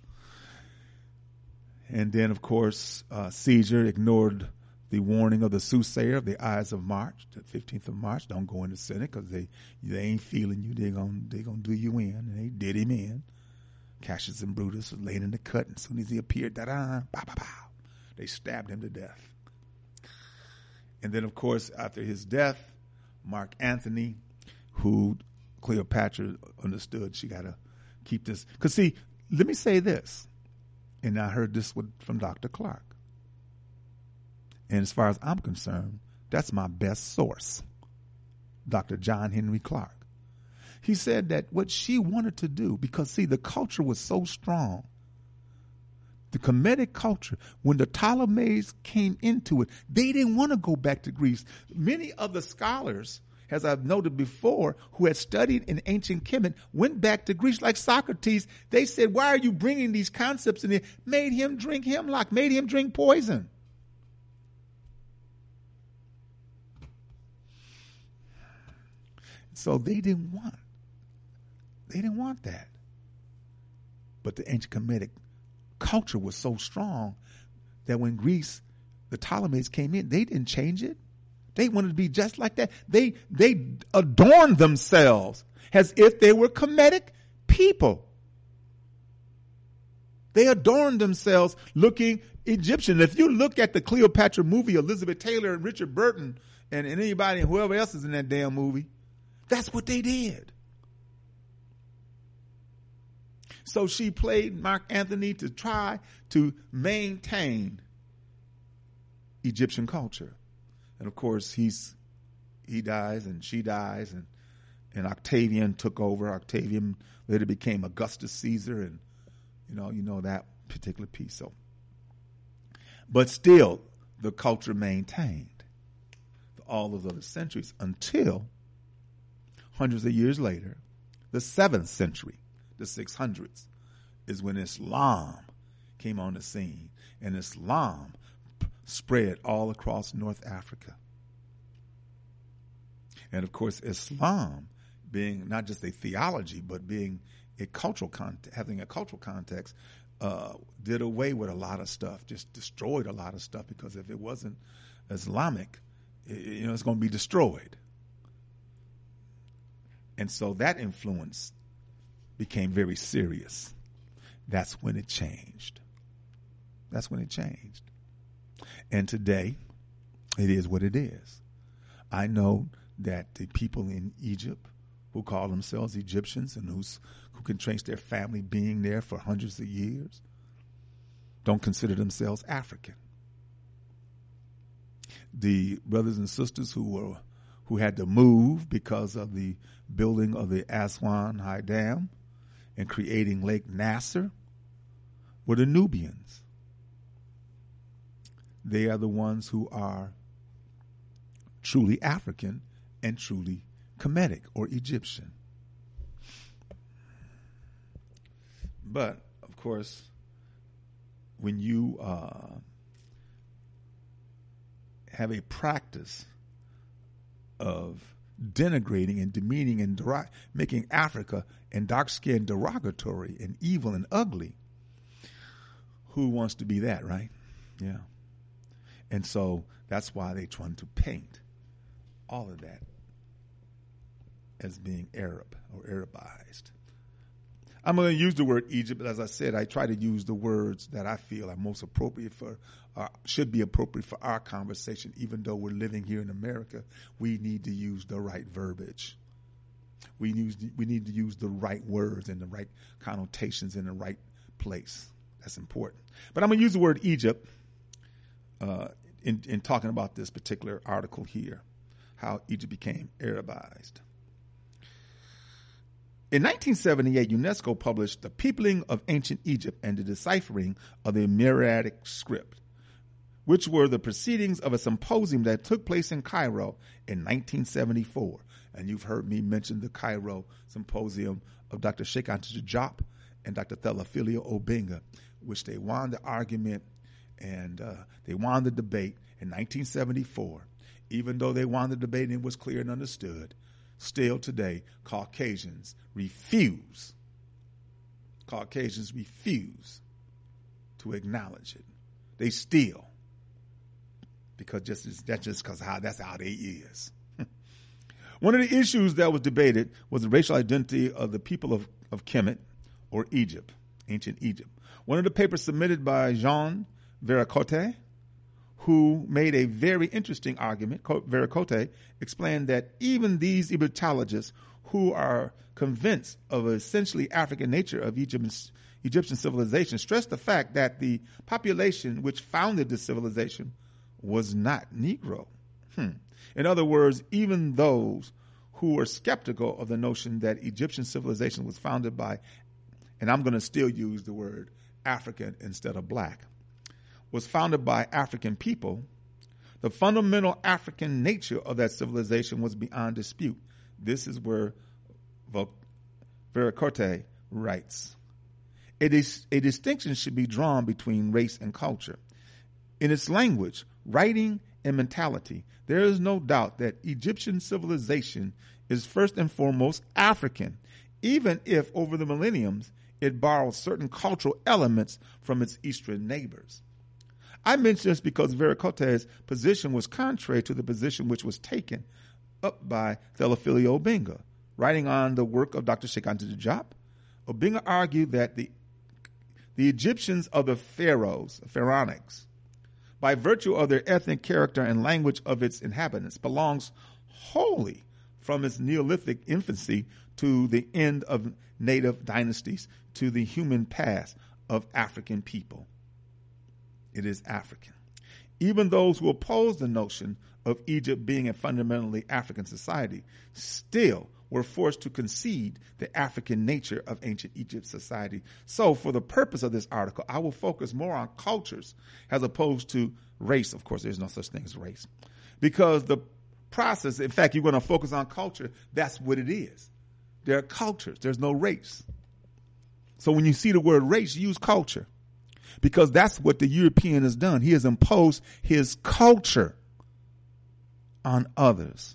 And then, of course, uh, Caesar ignored the warning of the soothsayer of the Ides of March, the fifteenth of March. Don't go in the Senate because they, they ain't feeling you. They're going they gonna do you in. And they did him in. Cassius and Brutus was laid in the cut. And as soon as he appeared, da-da, pow, pow, pow, they stabbed him to death. And then, of course, after his death, Mark Antony, who Cleopatra understood she got to keep this. Because, see, let me say this. And I heard this from Doctor Clark. And as far as I'm concerned, that's my best source, Doctor John Henry Clark. He said that what she wanted to do, because, see, the culture was so strong, the Kemetic culture, when the Ptolemies came into it, they didn't want to go back to Greece. Many of the scholars, as I've noted before, who had studied in ancient Kemet, went back to Greece like Socrates. They said, why are you bringing these concepts in here? Made him drink hemlock, made him drink poison. So they didn't want, they didn't want that. But the ancient Kemetic culture was so strong that when Greece, the Ptolemies came in, they didn't change it. They wanted to be just like that. They they adorned themselves as if they were Kemetic people. They adorned themselves looking Egyptian. If you look at the Cleopatra movie, Elizabeth Taylor and Richard Burton and, and anybody and whoever else is in that damn movie, that's what they did. So she played Mark Antony to try to maintain Egyptian culture. And of course, he's he dies and she dies, and, and Octavian took over. Octavian later became Augustus Caesar, and you know, you know that particular piece. So, but still, the culture maintained all of those centuries until hundreds of years later, the seventh century, the six hundreds, is when Islam came on the scene, and Islam spread all across North Africa. And of course, Islam, being not just a theology, but being a cultural context, having a cultural context, uh, did away with a lot of stuff, just destroyed a lot of stuff, because if it wasn't Islamic, it, you know, it's going to be destroyed. And so that influence became very serious. That's when it changed. That's when it changed. And today, it is what it is. I know that the people in Egypt who call themselves Egyptians and who's, who can trace their family being there for hundreds of years don't consider themselves African. The brothers and sisters who were who had to move because of the building of the Aswan High Dam and creating Lake Nasser were the Nubians. They are the ones who are truly African and truly Kemetic or Egyptian. But, of course, when you uh, have a practice of denigrating and demeaning and derog- making Africa and dark skin derogatory and evil and ugly, who wants to be that, right? Yeah. And so that's why they're trying to paint all of that as being Arab or Arabized. I'm going to use the word Egypt, but as I said, I try to use the words that I feel are most appropriate for, uh, should be appropriate for our conversation. Even though we're living here in America, we need to use the right verbiage. We use, we need to use the right words and the right connotations in the right place. That's important. But I'm going to use the word Egypt uh, in, in talking about this particular article here, how Egypt became Arabized. In nineteen seventy-eight, UNESCO published The Peopling of Ancient Egypt and the Deciphering of the Meroitic Script, which were the proceedings of a symposium that took place in Cairo in nineteen seventy-four. And you've heard me mention the Cairo Symposium of Doctor Sheikh Anta Diop and Doctor Theophilus Obenga, which they won the argument and uh, they won the debate in nineteen seventy-four. Even though they won the debate and it was clear and understood, still today, Caucasians refuse, Caucasians refuse to acknowledge it. They still, because just that's just because how that's how they is. One of the issues that was debated was the racial identity of the people of, of Kemet, or Egypt, ancient Egypt. One of the papers submitted by Jean Veracote, who made a very interesting argument. Veracote explained that even these Egyptologists who are convinced of an essentially African nature of Egyptian, Egyptian civilization stress the fact that the population which founded the civilization was not Negro. Hmm. In other words, even those who were skeptical of the notion that Egyptian civilization was founded by, and I'm going to still use the word African instead of black, was founded by African people, the fundamental African nature of that civilization was beyond dispute. This is where Veracote writes, a, dis- a distinction should be drawn between race and culture. In its language, writing, and mentality, there is no doubt that Egyptian civilization is first and foremost African, even if over the millenniums it borrows certain cultural elements from its eastern neighbors. I mention this because Veracote's position was contrary to the position which was taken up by Theophilus Obenga. Writing on the work of Doctor Sheikh Anta Diop, Obenga argued that the, the Egyptians of the pharaohs, pharaonics, by virtue of their ethnic character and language of its inhabitants, belongs wholly from its Neolithic infancy to the end of native dynasties to the human past of African people. It is African. Even those who oppose the notion of Egypt being a fundamentally African society still were forced to concede the African nature of ancient Egypt society. So for the purpose of this article, I will focus more on cultures as opposed to race. Of course, there's no such thing as race. Because the process, in fact, you're going to focus on culture, that's what it is. There are cultures. There's no race. So when you see the word race, use culture. Because that's what the European has done. He has imposed his culture on others.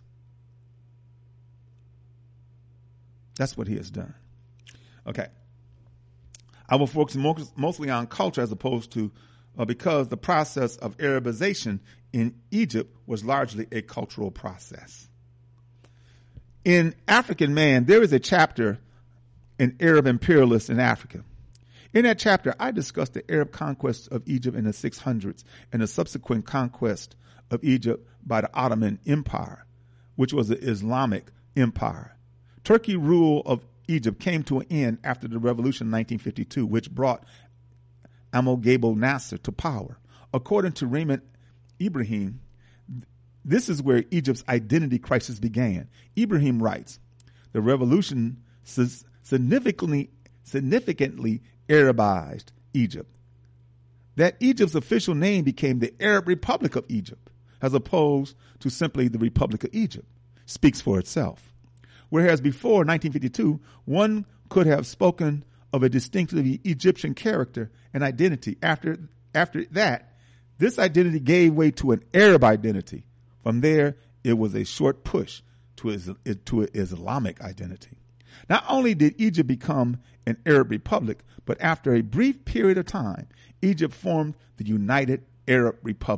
That's what he has done. Okay. I will focus mostly on culture as opposed to, uh, because the process of Arabization in Egypt was largely a cultural process. In African Man, there is a chapter in Arab imperialists in Africa. In that chapter, I discussed the Arab conquest of Egypt in the six hundreds and the subsequent conquest of Egypt by the Ottoman Empire, which was the Islamic Empire. Turkey rule of Egypt came to an end after the revolution in nineteen fifty-two, which brought Amoghabo Nasser to power. According to Raymond Ibrahim, this is where Egypt's identity crisis began. Ibrahim writes, the revolution significantly, significantly Arabized Egypt. That Egypt's official name became the Arab Republic of Egypt, as opposed to simply the Republic of Egypt, speaks for itself. Whereas before nineteen fifty-two, one could have spoken of a distinctively Egyptian character and identity. After, after that, this identity gave way to an Arab identity. From there, it was a short push to, his, to an Islamic identity. Not only did Egypt become an Arab republic, but after a brief period of time, Egypt formed the United Arab Republic,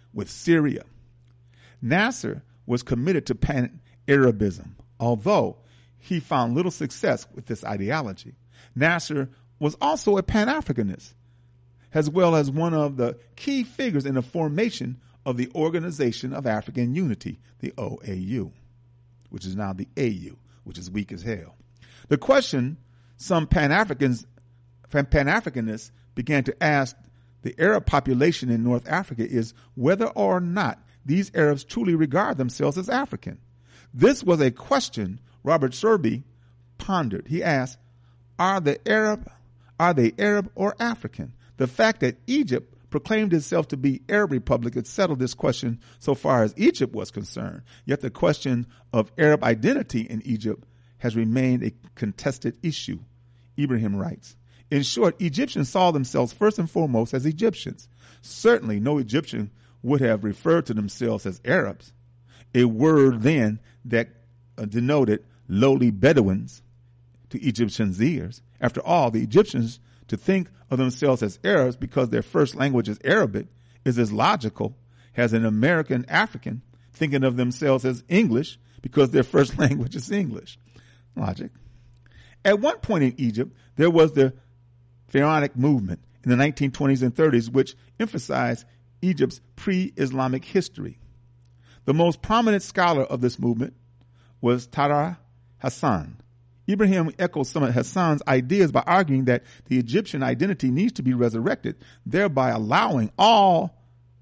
with Syria. Nasser was committed to pan-Arabism, although he found little success with this ideology. Nasser was also a Pan-Africanist, as well as one of the key figures in the formation of the Organization of African Unity, the O A U, which is now the A U, which is weak as hell. The question some Pan-Africans, Pan-Africanists began to ask the Arab population in North Africa is whether or not these Arabs truly regard themselves as African. This was a question Robert Serby pondered. He asked, are the Arab, are they Arab or African? The fact that Egypt proclaimed itself to be Arab Republic had settled this question so far as Egypt was concerned. Yet the question of Arab identity in Egypt has remained a contested issue, Ibrahim writes. In short, Egyptians saw themselves first and foremost as Egyptians. Certainly no Egyptian would have referred to themselves as Arabs, a word then that uh, denoted lowly Bedouins to Egyptians' ears. After all, the Egyptians to think of themselves as Arabs because their first language is Arabic is as logical as an American African thinking of themselves as English because their first language is English. Logic. At one point in Egypt, there was the Pharaonic movement in the nineteen twenties and thirties, which emphasized Egypt's pre-Islamic history. The most prominent scholar of this movement was Tara Hassan. Ibrahim echoes some of Hassan's ideas by arguing that the Egyptian identity needs to be resurrected, thereby allowing all,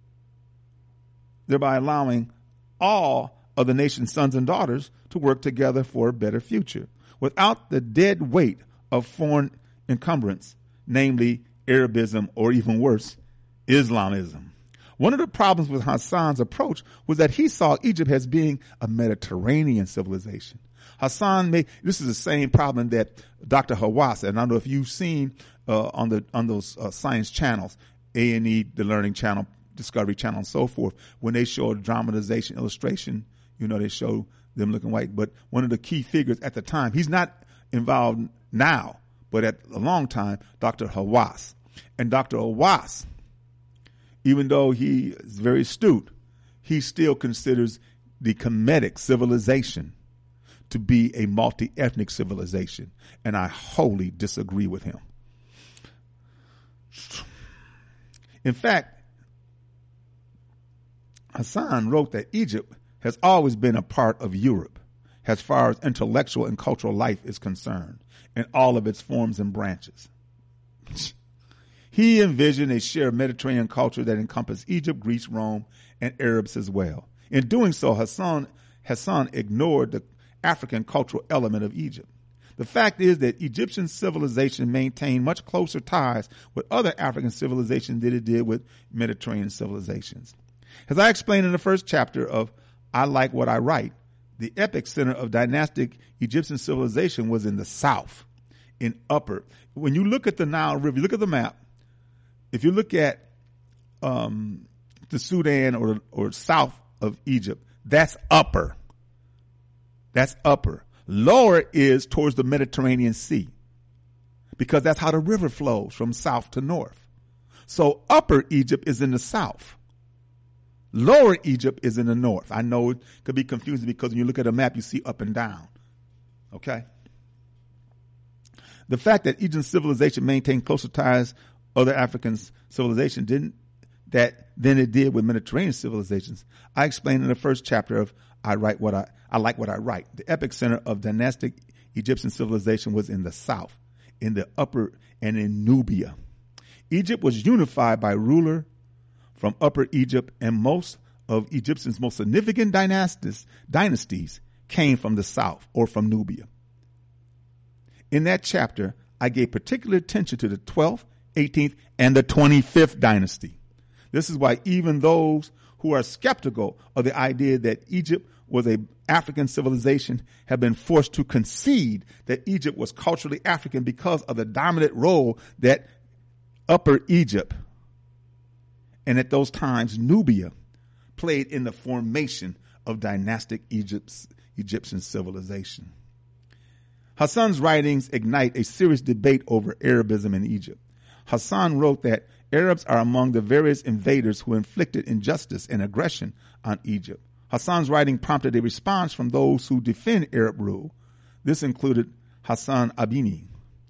thereby allowing all of the nation's sons and daughters to work together for a better future without the dead weight of foreign encumbrance, namely Arabism or even worse, Islamism. One of the problems with Hassan's approach was that he saw Egypt as being a Mediterranean civilization. Hassan made, this is the same problem that Doctor Hawass, and I don't know if you've seen uh, on the on those uh, science channels, A and E, the Learning Channel, Discovery Channel, and so forth, when they show dramatization, illustration, you know, they show them looking white. But one of the key figures at the time, he's not involved now, but at a long time, Doctor Hawass. And Doctor Hawass, even though he is very astute, he still considers the Kemetic civilization to be a multi-ethnic civilization, and I wholly disagree with him. In fact, Hassan wrote that Egypt has always been a part of Europe as far as intellectual and cultural life is concerned, in all of its forms and branches. He envisioned a shared Mediterranean culture that encompassed Egypt, Greece, Rome, and Arabs as well. In doing so, Hassan, Hassan ignored the African cultural element of Egypt. The fact is that Egyptian civilization maintained much closer ties with other African civilizations than it did with Mediterranean civilizations. As I explained in the first chapter of I Like What I Write, the epic center of dynastic Egyptian civilization was in the south, in Upper. When you look at the Nile River, you look at the map, if you look at um, the Sudan or, or south of Egypt, that's Upper. That's Upper. Lower is towards the Mediterranean Sea, because that's how the river flows from south to north. So Upper Egypt is in the south. Lower Egypt is in the north. I know it could be confusing because when you look at a map, you see up and down. Okay? The fact that Egyptian civilization maintained closer ties other African civilization didn't that than it did with Mediterranean civilizations. I explained in the first chapter of I write what I I like what I write. The epic center of dynastic Egyptian civilization was in the south, in the upper, and in Nubia. Egypt was unified by ruler from Upper Egypt, and most of Egyptians' most significant dynasties, dynasties came from the south or from Nubia. In that chapter, I gave particular attention to the twelfth, eighteenth, and the twenty-fifth dynasty. This is why even those who are skeptical of the idea that Egypt was a African civilization have been forced to concede that Egypt was culturally African because of the dominant role that Upper Egypt and at those times Nubia played in the formation of dynastic Egypt's, Egyptian civilization. Hassan's writings ignite a serious debate over Arabism in Egypt. Hassan wrote that Arabs are among the various invaders who inflicted injustice and aggression on Egypt. Hassan's writing prompted a response from those who defend Arab rule. This included Hassan Abini.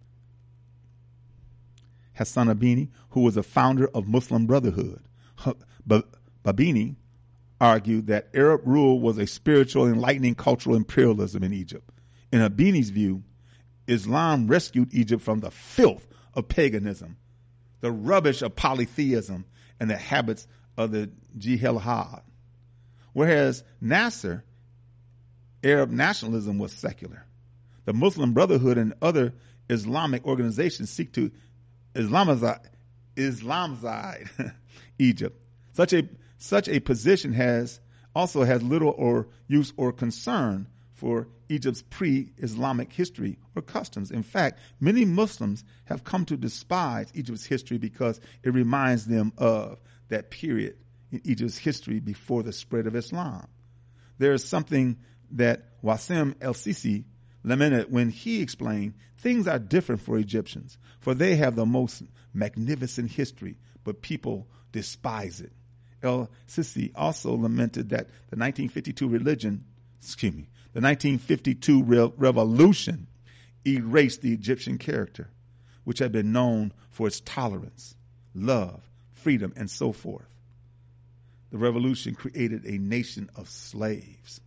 Hassan Abini, who was a founder of Muslim Brotherhood. Babini argued that Arab rule was a spiritual, enlightening cultural imperialism in Egypt. In Abini's view, Islam rescued Egypt from the filth of paganism, the rubbish of polytheism, and the habits of the jihad. Whereas Nasser, Arab nationalism was secular. The Muslim Brotherhood and other Islamic organizations seek to Islamize, Islamize Egypt. Such a such a position has also has little or use or concern for Egypt's pre-Islamic history or customs. In fact, many Muslims have come to despise Egypt's history because it reminds them of that period in Egypt's history before the spread of Islam. There is something that Wassim El-Sisi lamented when he explained things are different for Egyptians, for they have the most magnificent history, but people despise it. El-Sisi also lamented that the nineteen fifty-two religion, excuse me, the nineteen fifty-two re- revolution erased the Egyptian character, which had been known for its tolerance, love, freedom, and so forth. The revolution created a nation of slaves.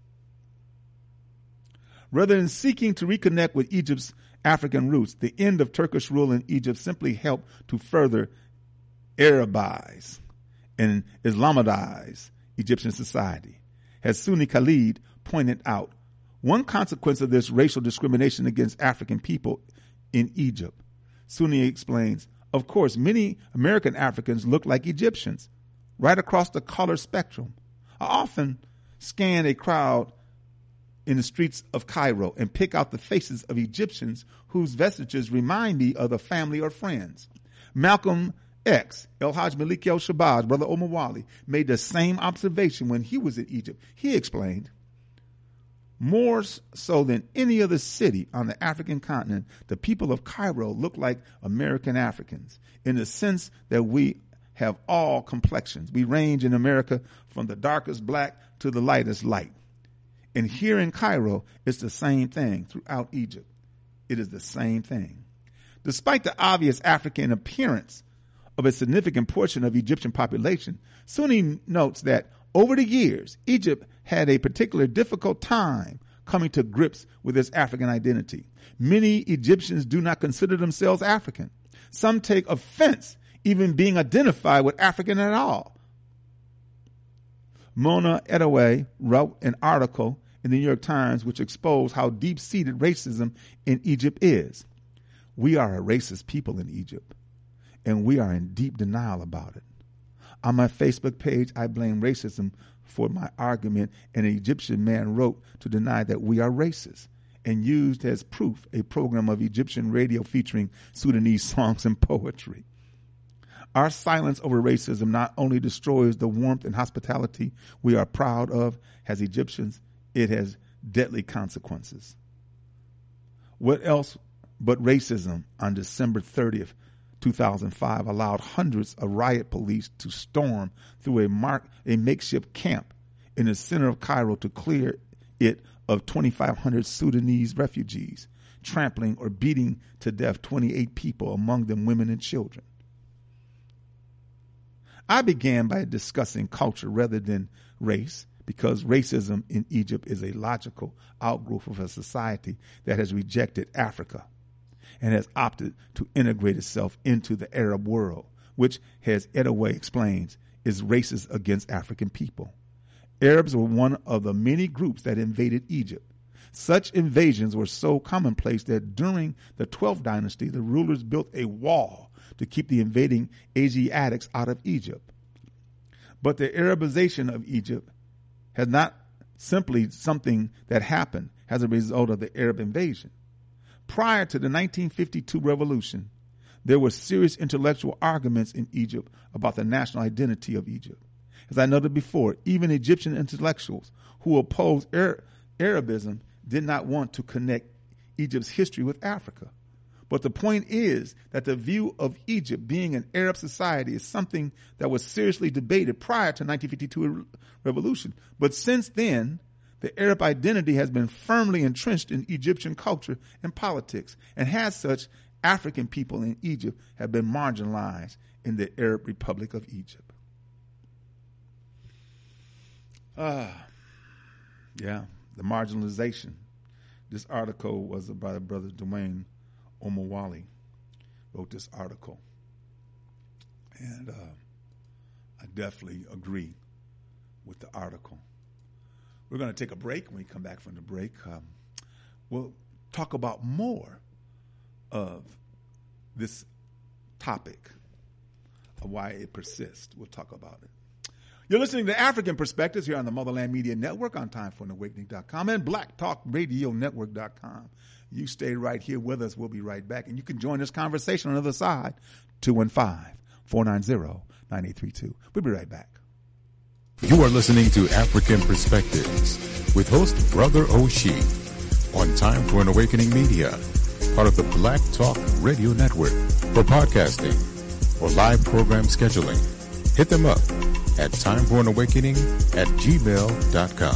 Rather than seeking to reconnect with Egypt's African roots, the end of Turkish rule in Egypt simply helped to further Arabize and Islamize Egyptian society. As Sunni Khalid pointed out, one consequence of this racial discrimination against African people in Egypt, Sunni explains, of course, many American Africans look like Egyptians, right across the color spectrum. I often scan a crowd in the streets of Cairo and pick out the faces of Egyptians whose vestiges remind me of a family or friends. Malcolm X, El-Hajj Malik El-Shabazz, Brother Omar Wali, made the same observation when he was in Egypt. He explained, more so than any other city on the African continent, the people of Cairo look like American Africans in the sense that we have all complexions. We range in America from the darkest black to the lightest light. And here in Cairo, it's the same thing throughout Egypt. It is the same thing. Despite the obvious African appearance of a significant portion of Egyptian population, Sunni notes that over the years, Egypt had a particularly difficult time coming to grips with its African identity. Many Egyptians do not consider themselves African. Some take offense even being identified with African at all. Mona Edaway wrote an article in the New York Times which exposed how deep-seated racism in Egypt is. We are a racist people in Egypt, and we are in deep denial about it. On my Facebook page, I blame racism for my argument, and an Egyptian man wrote to deny that we are racist and used as proof a program of Egyptian radio featuring Sudanese songs and poetry. Our silence over racism not only destroys the warmth and hospitality we are proud of as Egyptians, it has deadly consequences. What else but racism on December thirtieth, two thousand five allowed hundreds of riot police to storm through a, mark, a makeshift camp in the center of Cairo to clear it of twenty-five hundred Sudanese refugees, trampling or beating to death twenty-eight people, among them women and children. I began by discussing culture rather than race because racism in Egypt is a logical outgrowth of a society that has rejected Africa and has opted to integrate itself into the Arab world, which, as Edaway explains, is racist against African people. Arabs were one of the many groups that invaded Egypt. Such invasions were so commonplace that during the twelfth dynasty, the rulers built a wall to keep the invading Asiatics out of Egypt. But the Arabization of Egypt has not simply something that happened as a result of the Arab invasion. Prior to the nineteen fifty-two revolution, there were serious intellectual arguments in Egypt about the national identity of Egypt. As I noted before, even Egyptian intellectuals who opposed Arab- Arabism did not want to connect Egypt's history with Africa. But the point is that the view of Egypt being an Arab society is something that was seriously debated prior to nineteen fifty-two revolution. But since then, the Arab identity has been firmly entrenched in Egyptian culture and politics, and as such, African people in Egypt have been marginalized in the Arab Republic of Egypt. Ah, uh, yeah, the marginalization. This article was by Brother Dwayne Omowale, wrote this article. And uh, I definitely agree with the article. We're going to take a break. When we come back from the break, um, we'll talk about more of this topic, of why it persists. We'll talk about it. You're listening to African Perspectives here on the Motherland Media Network on time for an awakening dot com and black talk radio network dot com. You stay right here with us. We'll be right back. And you can join this conversation on the other side, two one five, four nine zero, nine eight three two. We'll be right back. You are listening to African Perspectives with host Brother Oshie on Time for an Awakening Media, part of the Black Talk Radio Network. For podcasting or live program scheduling, hit them up at time for an awakening at gmail dot com.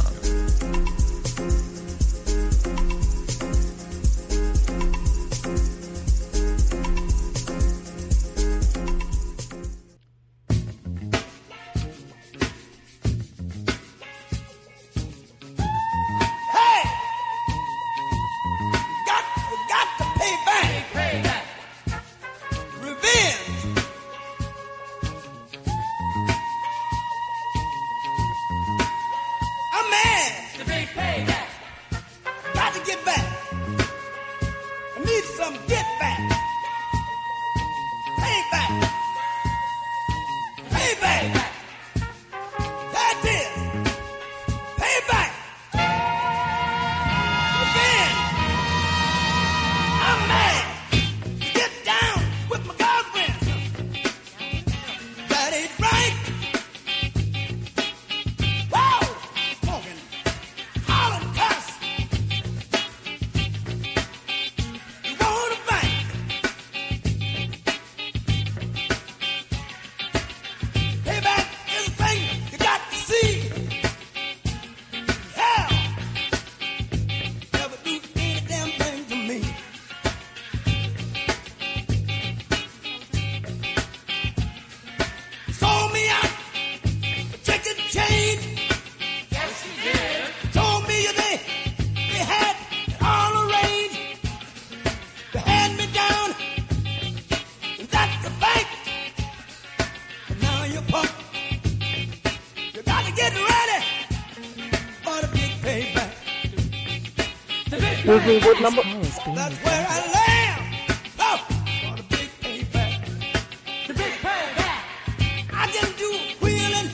What number? That's where I land. Oh, for the big payback. The big payback. I can do wheeling.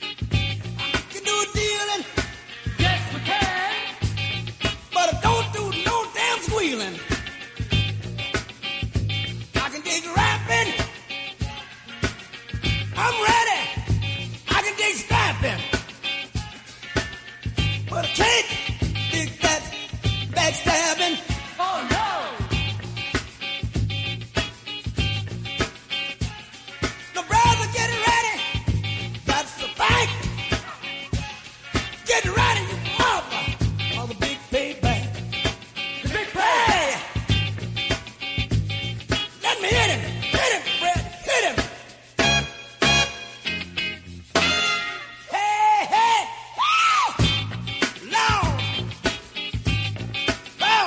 I can do dealing. Yes, we can. But I don't do no damn squealing. I can dig rapping. I'm ready. I can dig scrapping. But I can't dig that backstabbing. Oh no! The brother, get ready. That's the fight. Get ready, you mother, for the big payback. The big pay. Let me hit him. Hit him, Fred. Hit him. Hey, hey, hey! Lord. Well,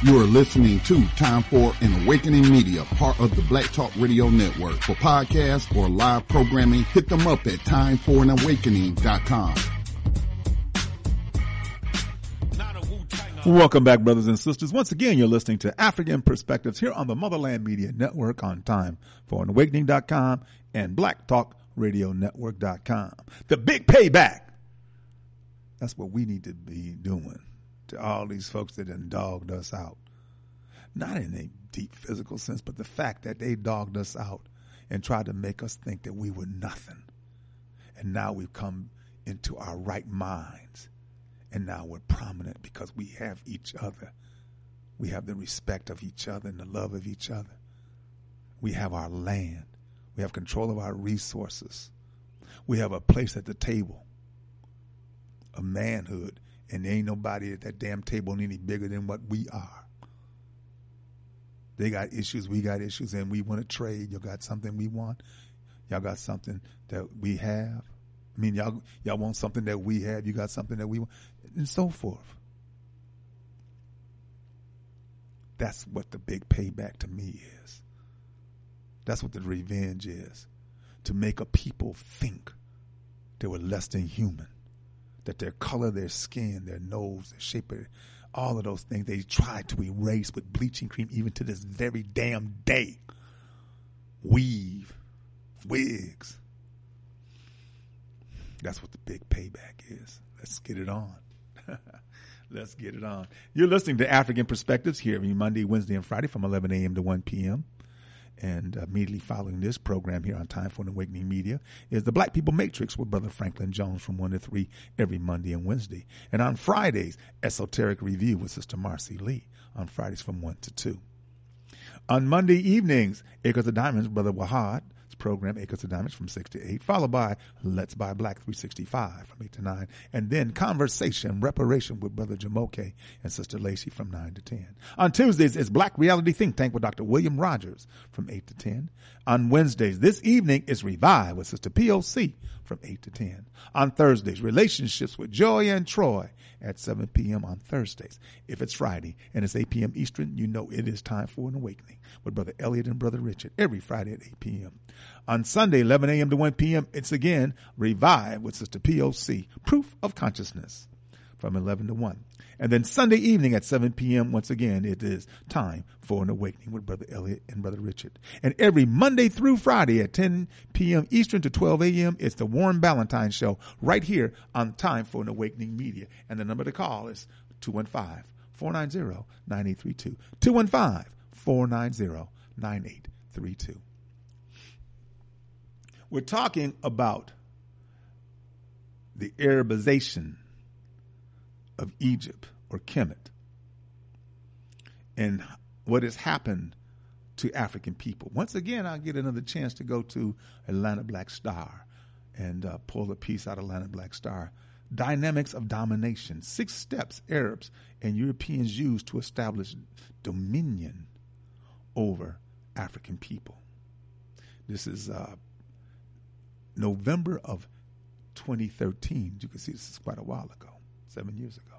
You are listening to Time for an Awakening Media, part of the Black Talk Radio Network. For podcasts or live programming, hit them up at time for an awakening dot com. Welcome back, brothers and sisters. Once again, you're listening to African Perspectives here on the Motherland Media Network on time for an awakening dot com and black talk radio network dot com. The big payback. That's what we need to be doing to all these folks that done dogged us out. Not in a deep physical sense, but the fact that they dogged us out and tried to make us think that we were nothing. And now we've come into our right minds. And now we're prominent because we have each other. We have the respect of each other and the love of each other. We have our land. We have control of our resources. We have a place at the table of manhood. And there ain't nobody at that damn table any bigger than what we are. They got issues, we got issues, and we want to trade. You got something we want. Y'all got something that we have. I mean, y'all y'all want something that we have. You got something that we want, and so forth. That's what the big payback to me is. That's what the revenge is. To make a people think they were less than human. That their color, their skin, their nose, their shape, all of those things they try to erase with bleaching cream even to this very damn day. Weave, wigs. That's what the big payback is. Let's get it on. Let's get it on. You're listening to African Perspectives here every Monday, Wednesday, and Friday from eleven a.m. to one p.m. And immediately following this program here on Time for an Awakening Media is the Black People Matrix with Brother Franklin Jones from one to three every Monday and Wednesday. And on Fridays, Esoteric Review with Sister Marcy Lee on Fridays from one to two. On Monday evenings, Acres of Diamonds, Brother Wahad. Program Acres of Diamonds from six to eight, followed by Let's Buy Black three sixty-five from eight to nine, and then Conversation, Reparation with Brother Jamoke and Sister Lacey from nine to ten. On Tuesdays, it's Black Reality Think Tank with Doctor William Rogers from eight to ten. On Wednesdays, this evening is Revive with Sister P O C from eight to ten. On Thursdays, Relationships with Joy and Troy at seven p.m. on Thursdays. If it's Friday and it's eight p.m. Eastern, you know it is Time for an Awakening with Brother Elliot and Brother Richard every Friday at eight p.m. On Sunday, eleven a.m. to one p.m., it's again Revive with Sister P O C, Proof of Consciousness from eleven to one. And then Sunday evening at seven p.m., once again, it is Time for an Awakening with Brother Elliot and Brother Richard. And every Monday through Friday at ten p.m. Eastern to twelve a.m., it's the Warren Ballantine Show right here on Time for an Awakening Media. And the number to call is two one five, four nine zero, nine eight three two. two one five, four nine zero, nine eight three two. We're talking about the Arabization of Egypt or Kemet and what has happened to African people. Once again, I'll get another chance to go to Atlanta Black Star and uh, pull a piece out of Atlanta Black Star. Dynamics of Domination, six steps Arabs and Europeans used to establish dominion over African people. This is uh, November of twenty thirteen. You can see this is quite a while ago, seven years ago.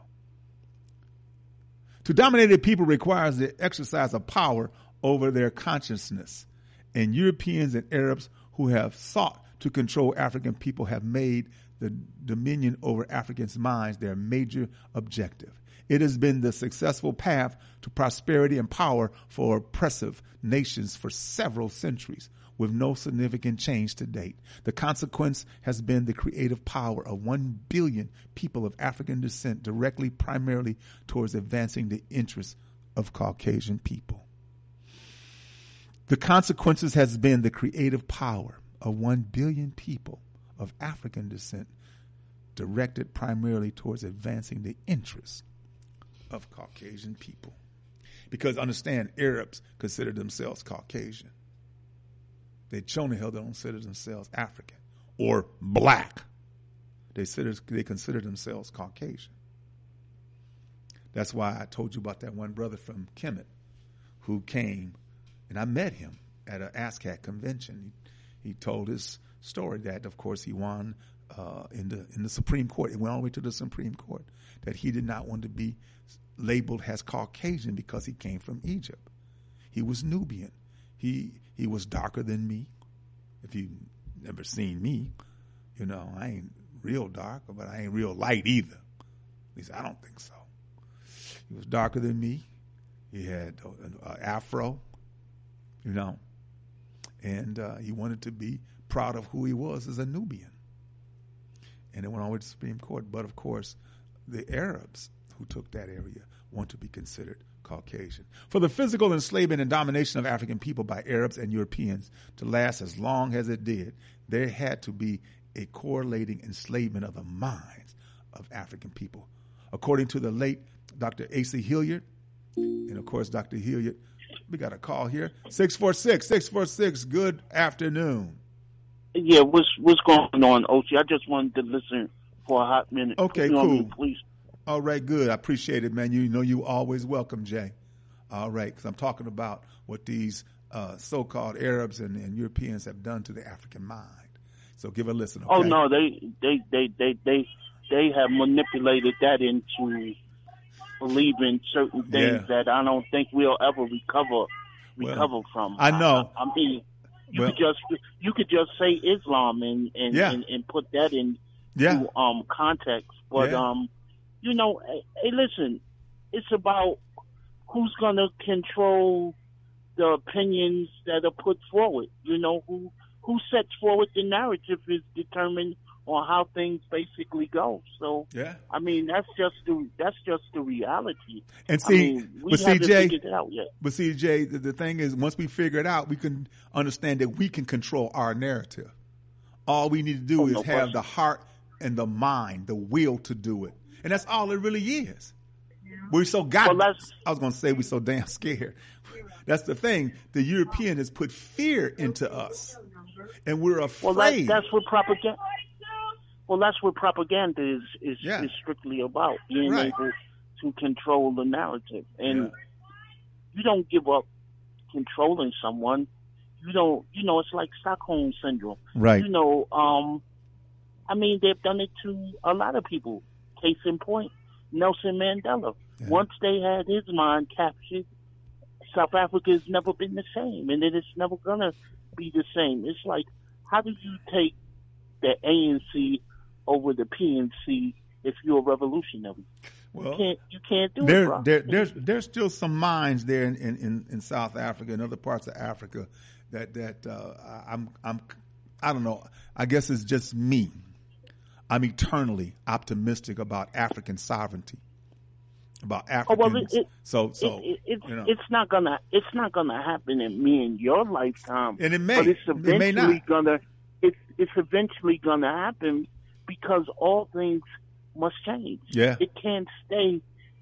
To dominate a people requires the exercise of power over their consciousness. And Europeans and Arabs who have sought to control African people have made the dominion over Africans' minds their major objective. It has been the successful path to prosperity and power for oppressive nations for several centuries, with no significant change to date. The consequence has been the creative power of one billion people of African descent directly, primarily towards advancing the interests of Caucasian people. The consequences has been the creative power of one billion people of African descent directed primarily towards advancing the interests of Caucasian people. Because understand, Arabs consider themselves Caucasian. They shown the hell they don't consider themselves African or black. They consider, they consider themselves Caucasian. That's why I told you about that one brother from Kemet who came, and I met him at an ASCAC convention. He, he told his story that, of course, he won uh, in the in the Supreme Court. It went all the way to the Supreme Court, that he did not want to be labeled as Caucasian because he came from Egypt. He was Nubian. He he was darker than me. If you've never seen me, you know, I ain't real dark, but I ain't real light either. At least I don't think so. He was darker than me. He had an afro, you know, and uh, he wanted to be proud of who he was as a Nubian. And it went all the way to the Supreme Court. But, of course, the Arabs who took that area want to be considered Caucasian. For the physical enslavement and domination of African people by Arabs and Europeans to last as long as it did, there had to be a correlating enslavement of the minds of African people. According to the late Doctor Asa Hilliard, and of course, Doctor Hilliard, we got a call here. six four six, six four six, good afternoon. Yeah, what's what's going on, Ochi? I just wanted to listen for a hot minute. Okay, Put me on cool. mute, please. All right, good. I appreciate it, man. You know you always welcome, Jay. All right, because I'm talking about what these uh, so-called Arabs and, and Europeans have done to the African mind. So give a listen, okay? Oh, no, they, they, they, they, they, they have manipulated that into believing certain things Yeah. that I don't think we'll ever recover recover Well, from. I know. I, I mean, you Well- could just you could just say Islam and and, Yeah. and, and put that in Yeah. to, um context. But Yeah. um, you know, hey, hey, listen, it's about who's gonna control the opinions that are put forward. You know, who who sets forward the narrative is determined on how things basically go. So, Yeah. I mean, that's just the that's just the reality. And I see, mean, we but see, haven't Jay, figured it out yet. but see, Jay, the, the thing is, once we figure it out, we can understand that we can control our narrative. All we need to do Oh, is no have question. the heart and the mind, the will to do it. And that's all it really is. We're so got. Well, that's- I was going to say we're so damn scared. That's the thing. The European has put fear into us, and we're Well, that, afraid. that's what propaganda. Well, that's what propaganda is is, Yeah. is strictly about, being Right. able to control the narrative. And Yeah. you don't give up controlling someone. You don't. You know, it's like Stockholm syndrome. Right. You know, um, I mean, they've done it to a lot of people. Case in point, Nelson Mandela. Yeah. Once they had his mind captured, South Africa has never been the same, and it is never gonna be the same. It's like, how do you take the A N C over the P N C if you're a revolutionary? Well, You can't. You can't do it, there, bro. there, there's there's still some minds there in, in, in South Africa and other parts of Africa that that uh, I'm I'm I don't know. I guess it's just me. I'm eternally optimistic about African sovereignty, about Oh, Africans. well, it, it, so so it, it, it's you know. it's not gonna it's not gonna happen in me and your lifetime. And it may. but it's It may eventually not. gonna it's it's eventually gonna happen because all things must change. Yeah. It can't stay,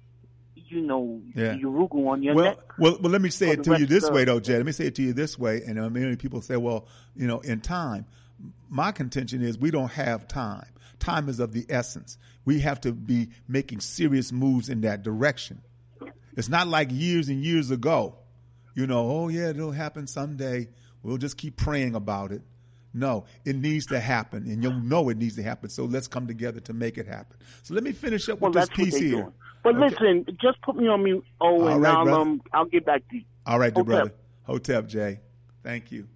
you know, Yeah. Urugu on your Well, neck. well, well, let me say for it the to you rest this of- way, though, Jay. Let me say it to you this way. And uh, many people say, well, you know, in time, my contention is we don't have time. Time is of the essence. We have to be making serious moves in that direction. It's not like years and years ago, you know, oh, yeah, it'll happen someday. We'll just keep praying about it. No, it needs to happen, and you'll know it needs to happen. So let's come together to make it happen. So let me finish up Well, with this that's what piece they're here. doing. But Okay. listen, just put me on mute. Oh, All and right, I'll brother. um I'll get back to you. All right, dear Hotep. brother. Hotep, Jay. Thank you.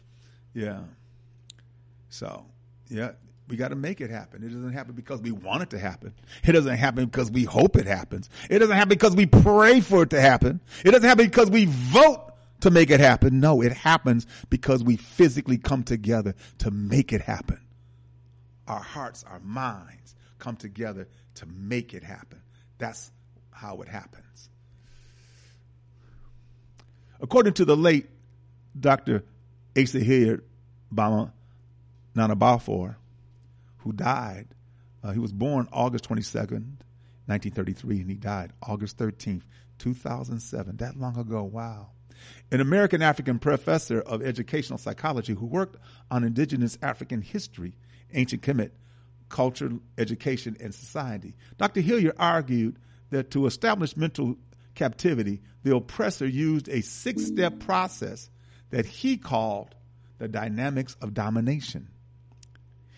Yeah. So, yeah, we got to make it happen. It doesn't happen because we want it to happen. It doesn't happen because we hope it happens. It doesn't happen because we pray for it to happen. It doesn't happen because we vote to make it happen. No, it happens because we physically come together to make it happen. Our hearts, our minds come together to make it happen. That's how it happens. According to the late Doctor Asa Hilliard Bama Nana Balfour, who died, uh, he was born August twenty-second, nineteen thirty-three, and he died August thirteenth, two thousand seven. That long ago, wow. An American African professor of educational psychology who worked on indigenous African history, ancient Kemet, culture, education, and society. Doctor Hilliard argued that to establish mental captivity, the oppressor used a six-step process that he called the dynamics of domination.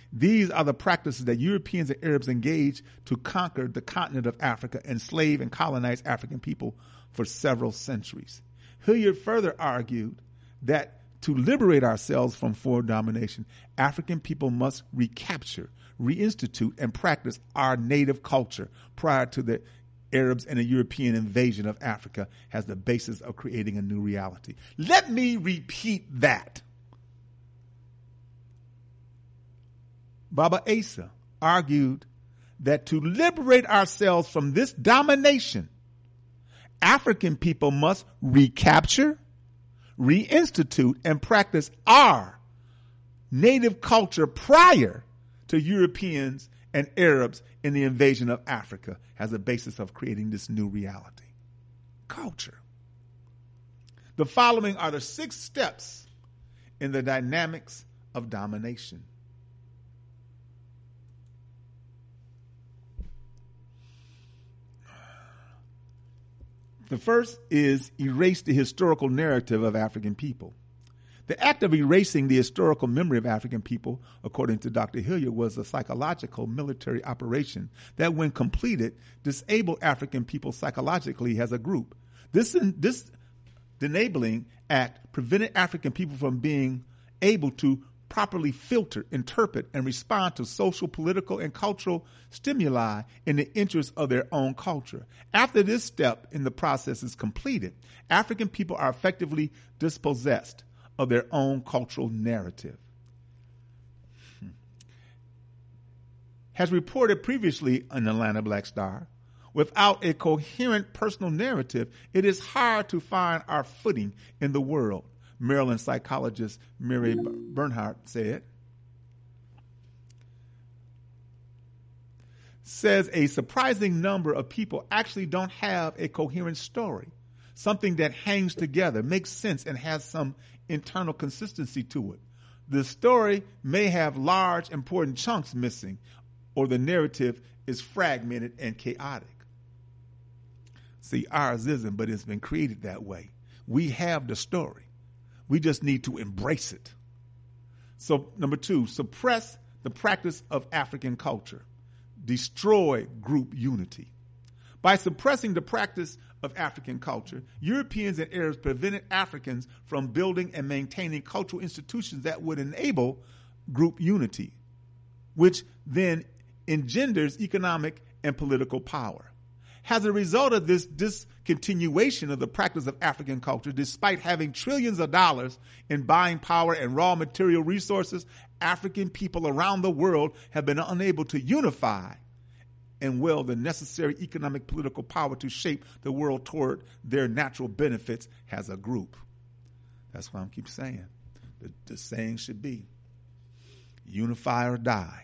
These are the practices that Europeans and Arabs engaged to conquer the continent of Africa, enslave and colonize African people for several centuries. Hilliard further argued that to liberate ourselves from foreign domination, African people must recapture, reinstitute, and practice our native culture prior to the Arabs and the European invasion of Africa as the basis of creating a new reality. Let me repeat that. Baba Asa argued that to liberate ourselves from this domination, African people must recapture, reinstitute, and practice our native culture prior to Europeans and Arabs in the invasion of Africa as a basis of creating this new reality. Culture. The following are the six steps in the dynamics of domination. The first is erase the historical narrative of African people. The act of erasing the historical memory of African people, according to Doctor Hilliard, was a psychological military operation that, when completed, disabled African people psychologically as a group. This, this enabling act prevented African people from being able to properly filter, interpret, and respond to social, political, and cultural stimuli in the interest of their own culture. After this step in the process is completed, African people are effectively dispossessed of their own cultural narrative. Hmm. As reported previously in Atlanta Black Star, without a coherent personal narrative, it is hard to find our footing in the world, Maryland psychologist Mary Bernhardt said. Says a surprising number of people actually don't have a coherent story, something that hangs together, makes sense, and has some internal consistency to it. The story may have large, important chunks missing, or the narrative is fragmented and chaotic. See, ours isn't, but it's been created that way. We have the story. We just need to embrace it. So, number two, suppress the practice of African culture. Destroy group unity. By suppressing the practice of African culture, Europeans and Arabs prevented Africans from building and maintaining cultural institutions that would enable group unity, which then engenders economic and political power. As a result of this discontinuation of the practice of African culture, despite having trillions of dollars in buying power and raw material resources, African people around the world have been unable to unify and wield the necessary economic political power to shape the world toward their natural benefits as a group. That's why I keep saying the, the saying should be unify or die,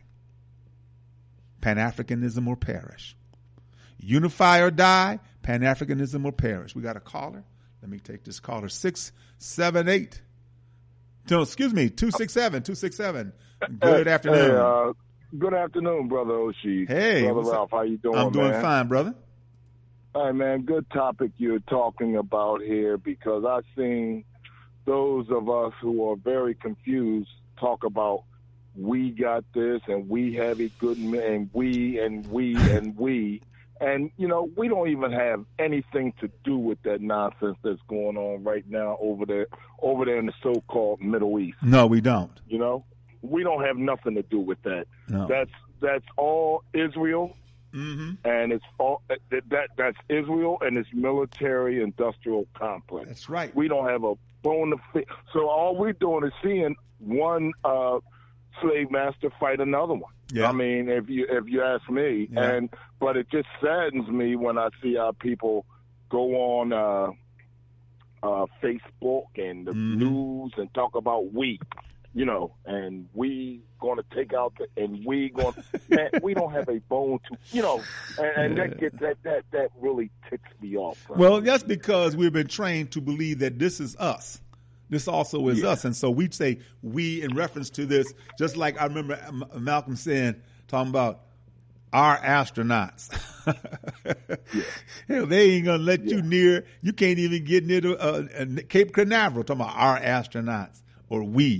Pan-Africanism or perish. Unify or die, Pan-Africanism or perish. We got a caller. Let me take this caller. six seven eight. No, excuse me, two six seven, two six seven. Good afternoon. Hey, uh, good afternoon, Brother Oshie. Hey. Brother Ralph, how you doing, I'm doing man? fine, brother. All right, man, good topic you're talking about here, because I've seen those of us who are very confused talk about we got this and we have it good and we and we and we. And, you know, we don't even have anything to do with that nonsense that's going on right now over there, over there in the so-called Middle East. No, we don't. You know, we don't have nothing to do with that. No. That's that's all Israel, mm-hmm. and it's all that, that that's Israel and its military-industrial complex. That's right. We don't have a bone to fit. So all we're doing is seeing one uh, slave master fight another one. Yeah. I mean, if you if you ask me, yeah. and but it just saddens me when I see how people go on uh, uh, Facebook and the mm-hmm. news and talk about we, you know, and we going to take out the, and we going man, we don't have a bone to, you know, and, and yeah. that get that that that really ticks me off. Right? Well, that's because we've been trained to believe that this is us. This also is yeah. us. And so we'd say we in reference to this, just like I remember Malcolm saying, talking about our astronauts. yeah. Hell, they ain't going to let yeah. you near, you can't even get near to uh, Cape Canaveral, talking about our astronauts or we.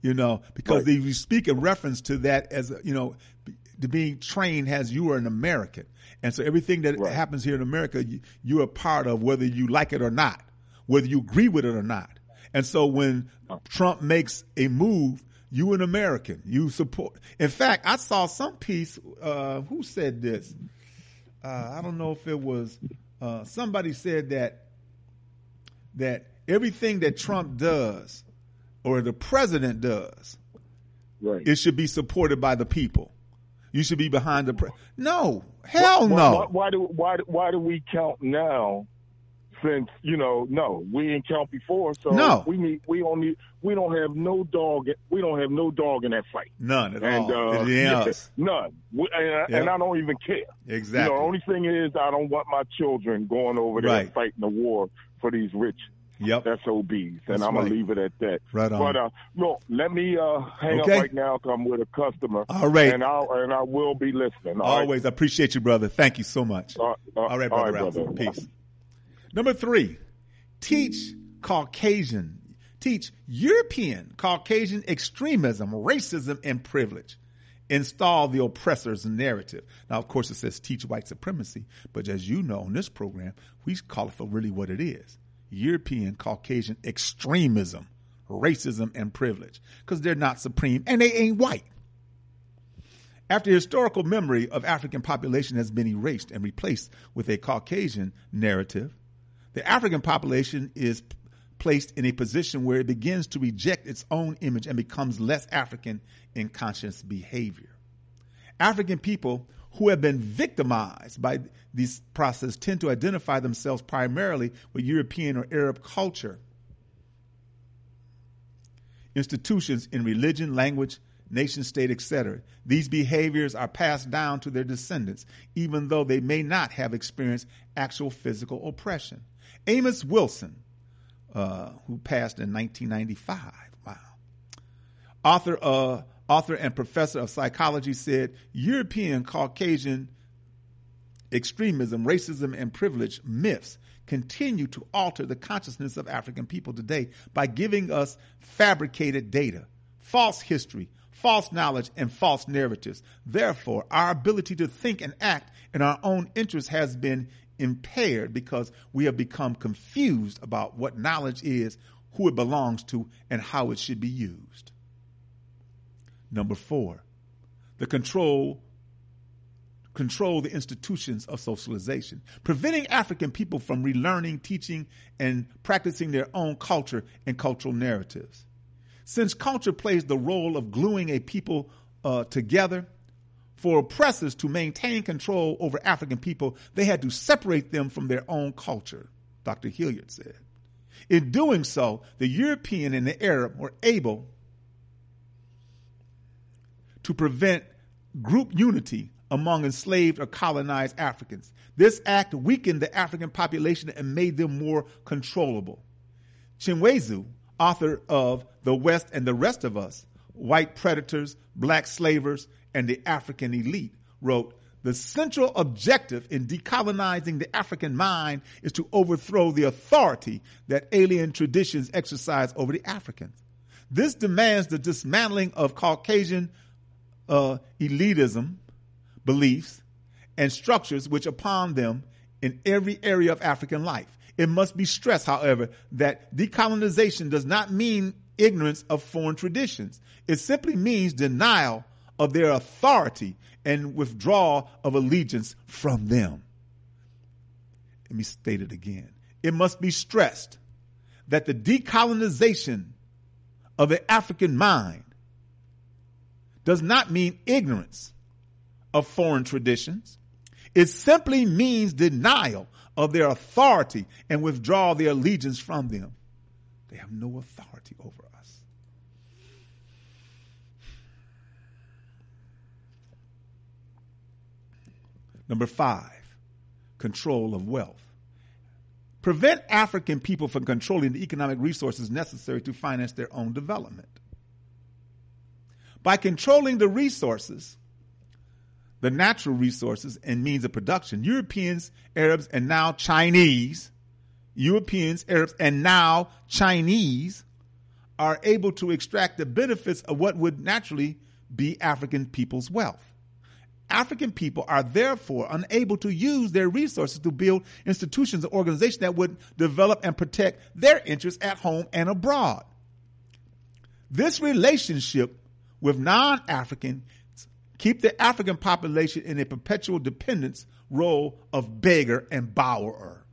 you know, because Right. they speak in reference to that as, you know, to being trained as you are an American. And so everything that Right. happens here in America, you, you're a part of, whether you like it or not, whether you agree with it or not. And so when Trump makes a move, you an American, you support. In fact, I saw some piece, uh, who said this? Uh, I don't know if it was, uh, somebody said that, that everything that Trump does or the president does, Right. it should be supported by the people. You should be behind the pre- No, hell why, no. Why, why do why do- why do we count now? Since you know, no, we didn't count before, so No. we need we only we don't have no dog. We don't have no dog in that fight. None at And all. uh, It yeah, is. none. We, and, Yep. and I don't even care. Exactly. You know, the only thing is I don't want my children going over there Right. and fighting the war for these rich Yep. S O Bs, and That's I'm right. gonna leave it at that. Right on. But uh, no, let me uh, hang Okay. up right now because I'm with a customer. All right. and I and I will be listening. all right? Always. I appreciate you, brother. Thank you so much. Uh, uh, All right, brother. Ralph. brother. Peace. Number three, teach Caucasian, teach European Caucasian extremism, racism, and privilege. Install the oppressor's narrative. Now, of course, it says teach white supremacy, but as you know, on this program, we call it for really what it is. European Caucasian extremism, racism, and privilege, because they're not supreme and they ain't white. After historical memory of African population has been erased and replaced with a Caucasian narrative, the African population is p- placed in a position where it begins to reject its own image and becomes less African in conscious behavior. African people who have been victimized by this process tend to identify themselves primarily with European or Arab culture, institutions in religion, language, nation state, et cetera. These behaviors are passed down to their descendants, even though they may not have experienced actual physical oppression. Amos Wilson, uh, who passed in nineteen ninety-five, wow, author, uh, author and professor of psychology, said European Caucasian extremism, racism, and privilege myths continue to alter the consciousness of African people today by giving us fabricated data, false history, false knowledge, and false narratives. Therefore, our ability to think and act in our own interests has been impaired because we have become confused about what knowledge is, who it belongs to, and how it should be used. Number four, the control control the institutions of socialization, preventing African people from relearning, teaching, and practicing their own culture and cultural narratives. Since culture plays the role of gluing a people uh, together, for oppressors to maintain control over African people, they had to separate them from their own culture, Doctor Hilliard said. In doing so, the European and the Arab were able to prevent group unity among enslaved or colonized Africans. This act weakened the African population and made them more controllable. Chinwezu, author of The West and the Rest of Us, White Predators, Black Slavers, and the African Elite, wrote, the central objective in decolonizing the African mind is to overthrow the authority that alien traditions exercise over the Africans. This demands the dismantling of Caucasian uh, elitism, beliefs, and structures which upon them in every area of African life. It must be stressed, however, that decolonization does not mean ignorance of foreign traditions. It simply means denial of their authority and withdrawal of allegiance from them. Let me state it again. It must be stressed that the decolonization of the African mind does not mean ignorance of foreign traditions. It simply means denial of their authority and withdraw their allegiance from them. They have no authority over us. Number five, control of wealth. Prevent African people from controlling the economic resources necessary to finance their own development. By controlling the resources, the natural resources and means of production, Europeans, Arabs, and now Chinese, Europeans, Arabs, and now Chinese are able to extract the benefits of what would naturally be African people's wealth. African people are therefore unable to use their resources to build institutions and organizations that would develop and protect their interests at home and abroad. This relationship with non-Africans keep the African population in a perpetual dependence role of beggar and borrower.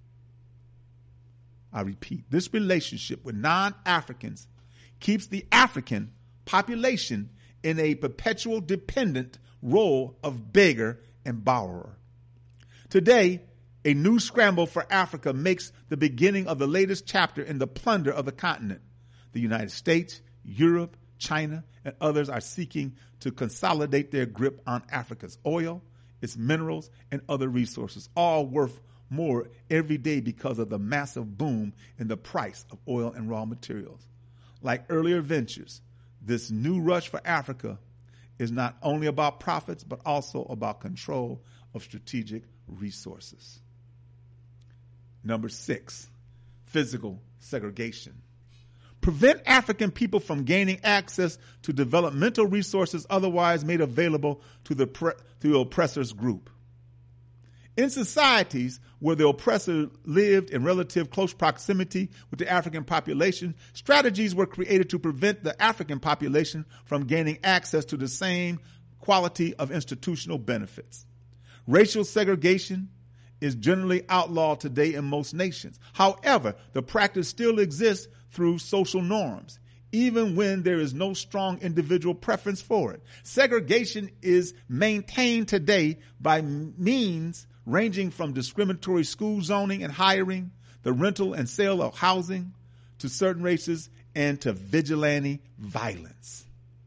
I repeat, this relationship with non-Africans keeps the African population in a perpetual dependent role of beggar and borrower. Today, a new scramble for Africa makes the beginning of the latest chapter in the plunder of the continent. The United States, Europe, China, and others are seeking to consolidate their grip on Africa's oil, its minerals, and other resources, all worth more every day because of the massive boom in the price of oil and raw materials. Like earlier ventures, this new rush for Africa is not only about profits, but also about control of strategic resources. Number six, physical segregation. Prevent African people from gaining access to developmental resources otherwise made available to the, pre- to the oppressor's group. In societies where the oppressor lived in relative close proximity with the African population, strategies were created to prevent the African population from gaining access to the same quality of institutional benefits. Racial segregation is generally outlawed today in most nations. However, the practice still exists through social norms, even when there is no strong individual preference for it. Segregation is maintained today by means ranging from discriminatory school zoning and hiring, the rental and sale of housing, to certain races, and to vigilante violence.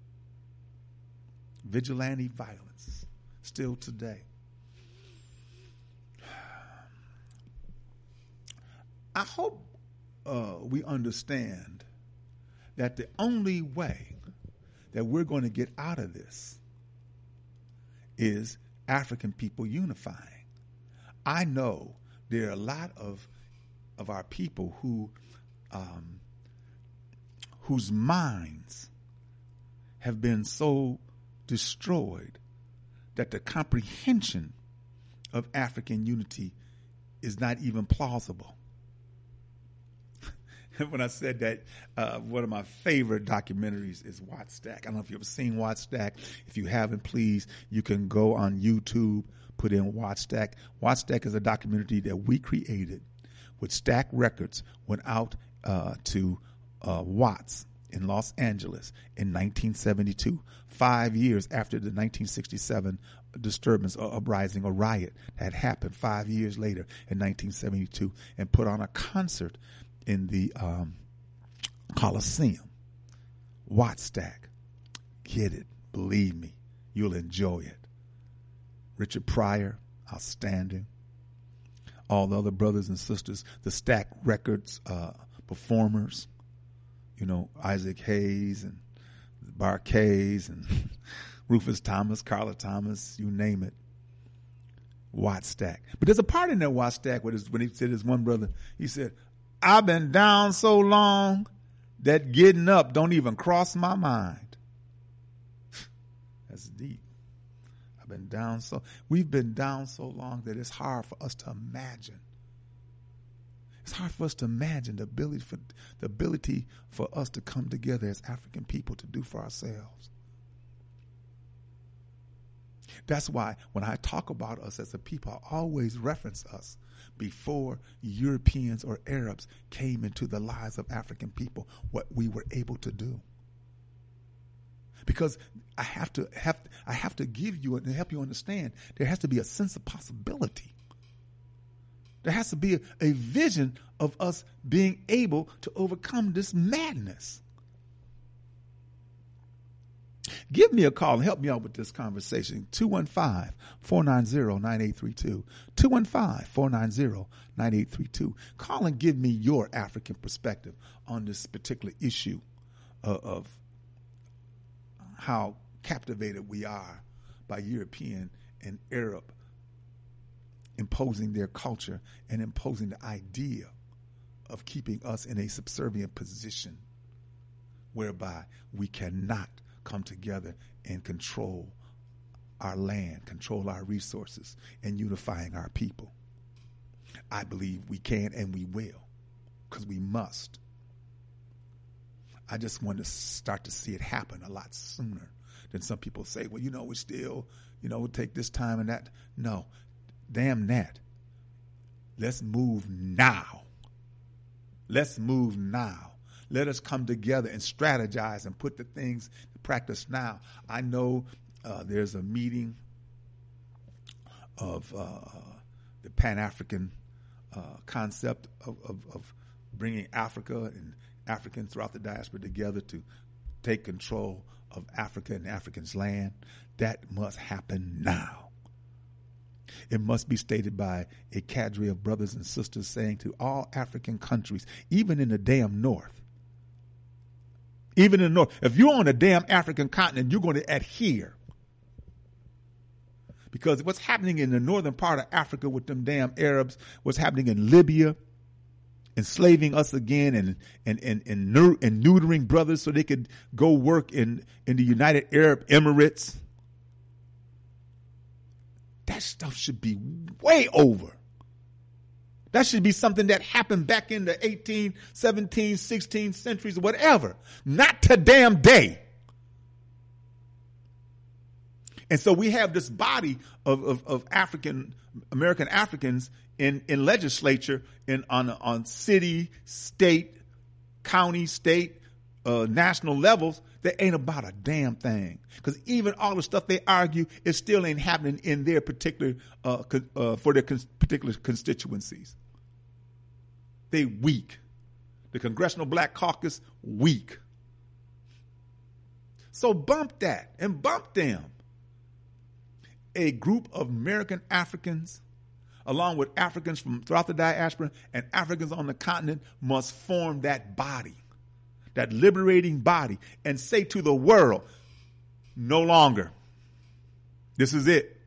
Vigilante violence, still today. I hope uh, we understand that the only way that we're going to get out of this is African people unifying. I know there are a lot of of our people who um, whose minds have been so destroyed that the comprehension of African unity is not even plausible. When I said that, uh, one of my favorite documentaries is Wattstax. I don't know if you've ever seen Wattstax. If you haven't, please, you can go on YouTube, put in Wattstax. Wattstax is a documentary that we created with Stack Records, went out uh, to uh, Watts in Los Angeles in nineteen seventy-two, five years after the nineteen sixty-seven disturbance or uprising or riot that happened five years later in nineteen seventy-two, and put on a concert in the um, Coliseum. Wattstax. Get it. Believe me. You'll enjoy it. Richard Pryor, outstanding. All the other brothers and sisters, the Stack Records uh, performers, you know, Isaac Hayes and Barkays and Rufus Thomas, Carla Thomas, you name it. Wattstax. But there's a part in there, Wattstax, where when he said his one brother, he said, I've been down so long that getting up don't even cross my mind. That's deep. I've been down so, we've been down so long that it's hard for us to imagine. It's hard for us to imagine the ability for the ability for us to come together as African people to do for ourselves. That's why when I talk about us as a people, I always reference us before Europeans or Arabs came into the lives of African people, what we were able to do. Because I have to have I have to give you and help you understand there has to be a sense of possibility. There has to be a, a vision of us being able to overcome this madness. Give me a call and help me out with this conversation. two one five, four nine zero, nine eight three two. two one five, four nine zero, nine eight three two. Call and give me your African perspective on this particular issue of, of how captivated we are by European and Arab imposing their culture and imposing the idea of keeping us in a subservient position whereby we cannot come together and control our land, control our resources, and unifying our people. I believe we can and we will, because we must. I just want to start to see it happen a lot sooner than some people say, well, you know, we still, you know, we'll take this time and that. No, damn that. Let's move now. Let's move now. Let us come together and strategize and put the things to practice now. I know uh, there's a meeting of uh, the Pan-African uh, concept of, of, of bringing Africa and Africans throughout the diaspora together to take control of Africa and Africans' land. That must happen now. It must be stated by a cadre of brothers and sisters saying to all African countries, even in the damn North, even in the North, if you're on the damn African continent, you're going to adhere. Because what's happening in the northern part of Africa with them damn Arabs, what's happening in Libya, enslaving us again and and and and, and neutering brothers so they could go work in, in the United Arab Emirates. That stuff should be way over. That should be something that happened back in the eighteenth, seventeenth, sixteenth centuries or whatever. Not to damn day. And so we have this body of, of, of African, American Africans in, in legislature, in on on city, state, county, state, uh, national levels that ain't about a damn thing. Because even all the stuff they argue, it still ain't happening in their particular, uh, uh, for their con- particular constituencies. They weak. The Congressional Black Caucus, weak. So bump that and bump them. A group of American Africans, along with Africans from throughout the diaspora and Africans on the continent, must form that body, that liberating body, and say to the world, no longer. This is it.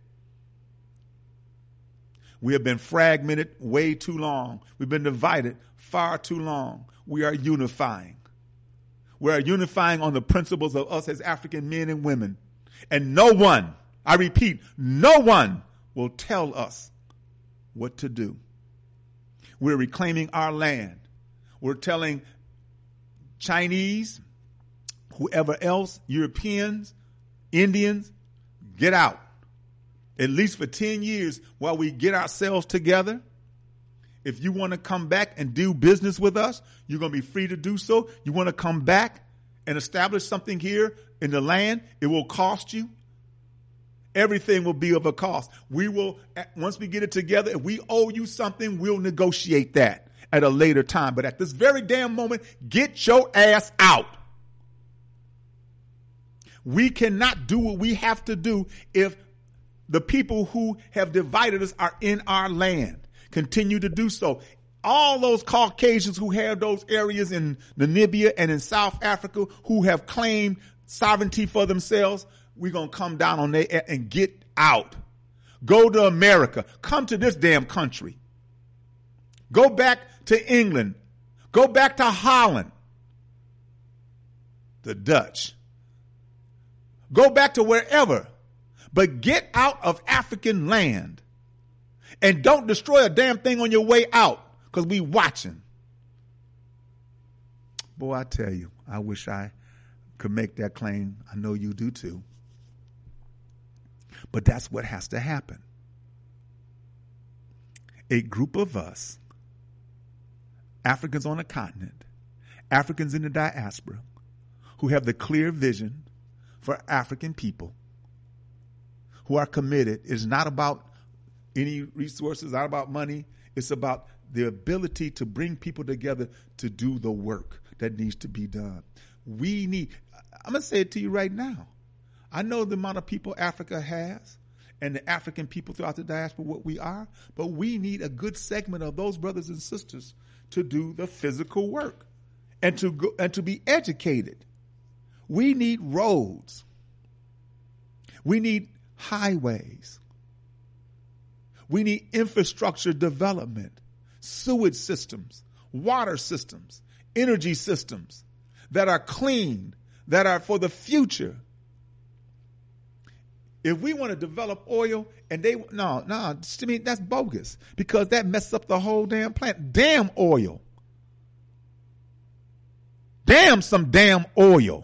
We have been fragmented way too long. We've been divided far too long. We are unifying. We are unifying on the principles of us as African men and women. And no one, I repeat, no one will tell us what to do. We're reclaiming our land. We're telling Chinese, whoever else, Europeans, Indians, get out. At least for ten years while we get ourselves together. If you want to come back and do business with us, you're going to be free to do so. You want to come back and establish something here in the land, it will cost you. Everything will be of a cost. We will, once we get it together, if we owe you something, we'll negotiate that at a later time. But at this very damn moment, get your ass out. We cannot do what we have to do if the people who have divided us are in our land. Continue to do so. All those Caucasians who have those areas in Namibia and in South Africa who have claimed sovereignty for themselves, we're going to come down on their and get out. Go to America. Come to this damn country. Go back to England. Go back to Holland. The Dutch. Go back to wherever. But get out of African land. And don't destroy a damn thing on your way out, because we watching. Boy, I tell you, I wish I could make that claim. I know you do too. But that's what has to happen. A group of us, Africans on the continent, Africans in the diaspora, who have the clear vision for African people, who are committed. It's not about any resources, not about money. It's about the ability to bring people together to do the work that needs to be done. We need, I'm going to say it to you right now. I know the amount of people Africa has and the African people throughout the diaspora, what we are, but we need a good segment of those brothers and sisters to do the physical work and to go, and to be educated. We need roads. We need highways. We need infrastructure development, sewage systems, water systems, energy systems. that are clean, that are for the future. If we want to develop oil and they, no, no, to me, that's bogus because that messes up the whole damn plant. Damn oil. Damn some damn oil.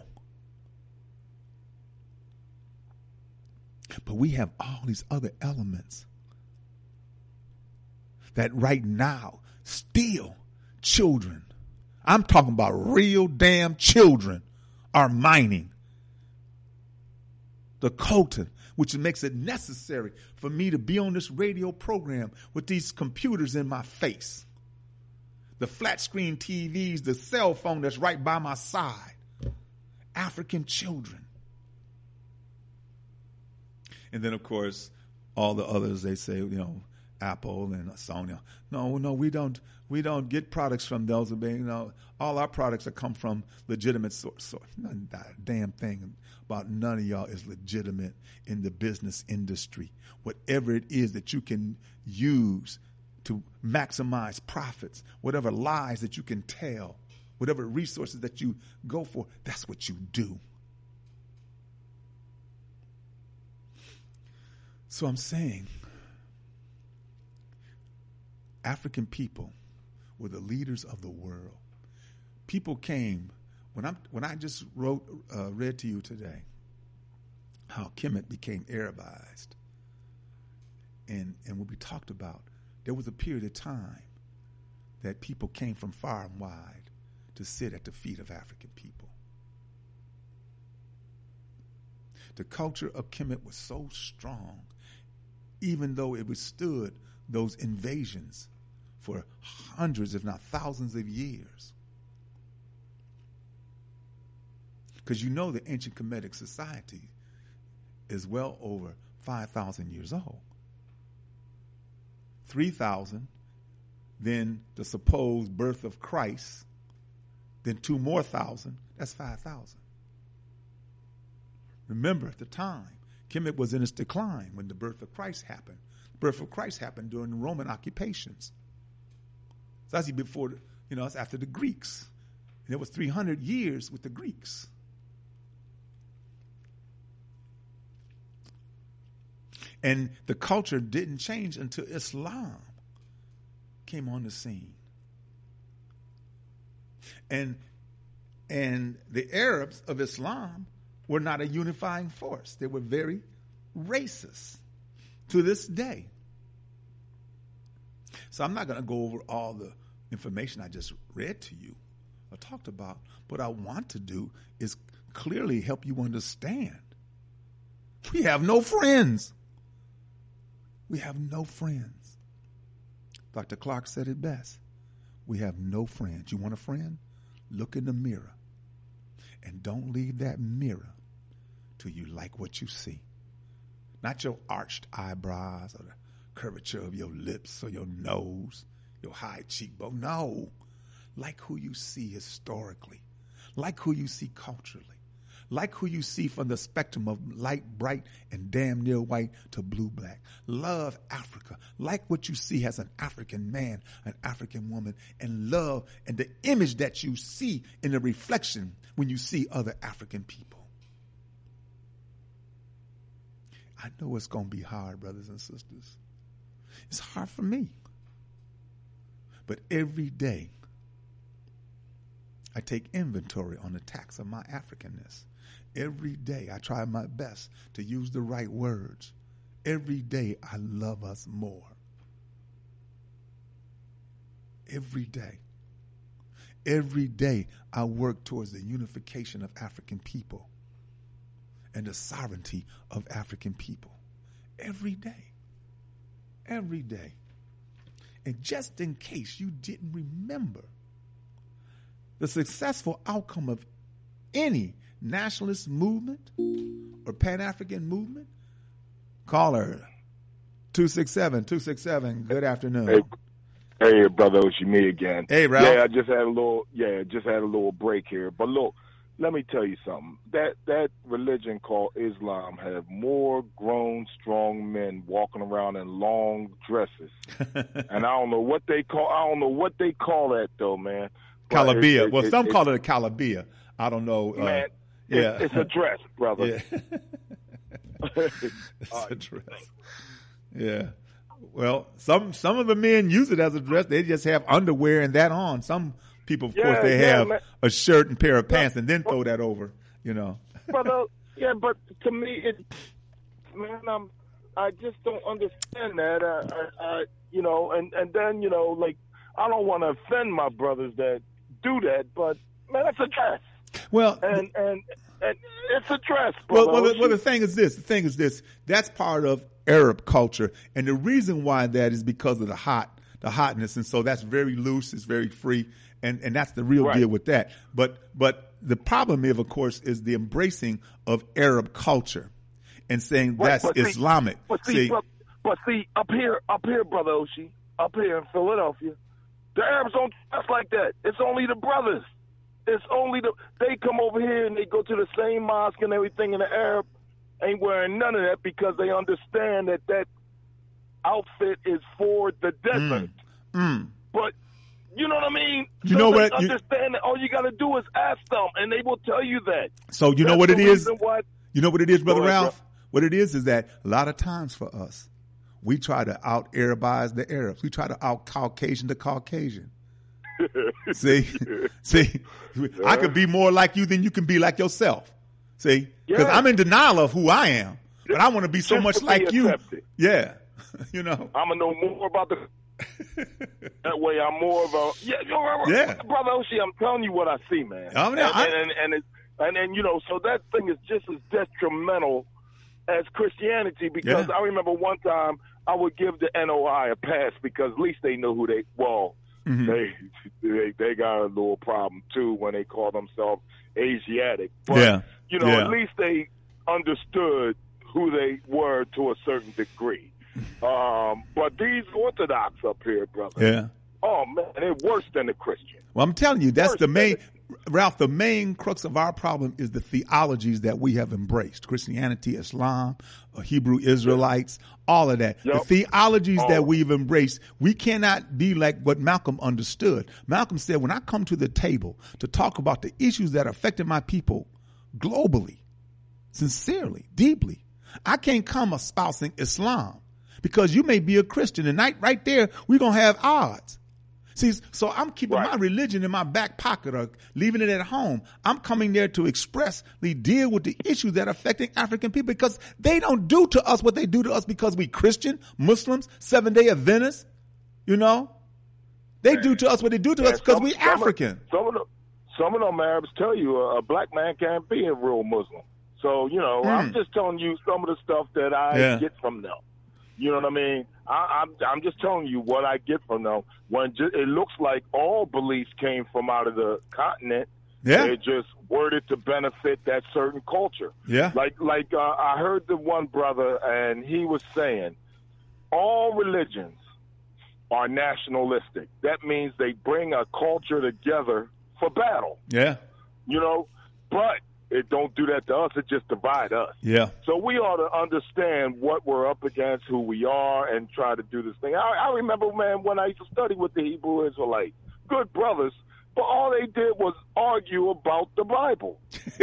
But we have all these other elements that right now still children, I'm talking about real damn children, are mining. The coltan, which makes it necessary for me to be on this radio program with these computers in my face. The flat screen T Vs, the cell phone that's right by my side. African children. And then, of course, all the others, they say, you know, Apple and Sony. No, no, we don't. We don't get products from those. You know, all our products that come from legitimate source. So, that damn thing about none of y'all is legitimate in the business industry. Whatever it is that you can use to maximize profits, whatever lies that you can tell, whatever resources that you go for, that's what you do. So I'm saying African people were the leaders of the world. People came, when I when I just wrote uh, read to you today how Kemet became Arabized, and, and what we talked about, there was a period of time that people came from far and wide to sit at the feet of African people. The culture of Kemet was so strong, even though it withstood those invasions for hundreds, if not thousands of years. Because you know the ancient Kemetic society is well over five thousand years old. three thousand, then the supposed birth of Christ, then two more thousand, that's five thousand. Remember, at the time, Kemet was in its decline when the birth of Christ happened. The birth of Christ happened during the Roman occupations. So that's before, the, you know, it's after the Greeks. And it was three hundred years with the Greeks. And the culture didn't change until Islam came on the scene. And, and the Arabs of Islam were not a unifying force. They were very racist to this day. So I'm not going to go over all the information I just read to you or talked about. What I want to do is clearly help you understand. We have no friends. We have no friends. Doctor Clark said it best. We have no friends. You want a friend? Look in the mirror. And don't leave that mirror till you like what you see. Not your arched eyebrows or the curvature of your lips or your nose, your high cheekbone. No. Like who you see historically. Like who you see culturally. Like who you see from the spectrum of light, bright, and damn near white to blue, black. Love Africa. Like what you see as an African man, an African woman, and love and the image that you see in the reflection when you see other African people. I know it's going to be hard, brothers and sisters. It's hard for me. But every day, I take inventory on the tax of my Africanness. Every day, I try my best to use the right words. Every day, I love us more. Every day. Every day, I work towards the unification of African people and the sovereignty of African people. Every day. Every day. And just in case you didn't remember, the successful outcome of any nationalist movement or Pan-African movement, caller two six seven, two six seven, good afternoon. Hey, hey brother Oshie, me again. Hey, Ralph. Yeah, I just had a little, yeah, just had a little break here. But look, let me tell you something. That that religion called Islam have more grown, strong men walking around in long dresses. And I don't know what they call, I don't know what they call that though, man. Calabia. Well, it, some it, call it a calabia. I don't know. Uh, Man, yeah. it's, it's a dress, brother. Yeah. It's a dress. Yeah. Well, some some of the men use it as a dress. They just have underwear and that on. Some people, of Yeah, course, they yeah, have man. a shirt and pair of pants and then throw that over. You know. Brother, yeah, but to me, it, man, I'm, I just don't understand that. I, I, I, you know, and, and then, you know, like, I don't want to offend my brothers that do that, but, man, that's a dress. Well, And, and, and it's a dress, brother. Well, well, the, well, the thing is this. The thing is this. That's part of Arab culture, and the reason why that is because of the hot, the hotness, and so that's very loose. It's very free, and and that's the real Right. deal with that. But but the problem is, of course, is the embracing of Arab culture, and saying Right, that's but see- Islamic. But see, See, but, but see, up here, up here, brother Oshie, up here in Philadelphia, the Arabs don't dress like that. It's only the brothers. It's only the they come over here and they go to the same mosque and everything, and the Arab ain't wearing none of that because they understand that that outfit is for the desert. mm. But you know what I mean? You so know they what- you- understand that all you got to do is ask them, and they will tell you that. So you know That's what it the is. reason why- You know what it is, Brother Go ahead, Ralph? What it is is that a lot of times for us, we try to out-Arabize the Arabs. We try to out-Caucasian the Caucasian. See? See? I could be more like you than you can be like yourself. See? Because Yeah. I'm in denial of who I am, but I want to be so Just much to be like you. accepted. Yeah. You know? I'm gonna know more about the. That way, I'm more of a yeah, you're, Yeah. brother Oshie. I'm telling you what I see, man. I mean, and, I- and and and, it, and and you know, so that thing is just as detrimental as Christianity because Yeah. I remember one time I would give the N O I a pass because at least they know who they well. Mhm. They, they they got a little problem too when they call themselves Asiatic. But, Yeah. you know, Yeah. at least they understood who they were to a certain degree. Um, but these Orthodox up here, brother, Yeah. oh man, they're worse than the Christian. Well, I'm telling you, that's Worse the than main, it. Ralph, the main crux of our problem is the theologies that we have embraced. Christianity, Islam, uh, Hebrew Israelites, all of that. Yep. The theologies All that of it. we've embraced, we cannot be like what Malcolm understood. Malcolm said, when I come to the table to talk about the issues that are affecting my people globally, sincerely, deeply, I can't come espousing Islam because you may be a Christian, and right, right there, we're going to have odds. See, so I'm keeping Right. my religion in my back pocket or leaving it at home. I'm coming there to expressly deal with the issues that are affecting African people because they don't do to us what they do to us because we Christian, Muslims, Seven-Day Adventists, you know? They do to us what they do to Yeah, us because some- we some of- African. Some of them, some of them Arabs tell you a, a black man can't be a real Muslim. So you know, I'm just telling you some of the stuff that I Yeah. get from them. You know what I mean? I, I'm I'm just telling you what I get from them. When ju- it looks like all beliefs came from out of the continent, Yeah. they're just worded to benefit that certain culture. Yeah. Like like uh, I heard the one brother, and he was saying, all religions are nationalistic. That means they bring a culture together for battle. Yeah. You know, but it don't do that to us. It just divide us. Yeah. So we ought to understand what we're up against, who we are, and try to do this thing. I, I remember, man, when I used to study with the Hebrew Israelites, good brothers, but all they did was argue about the Bible.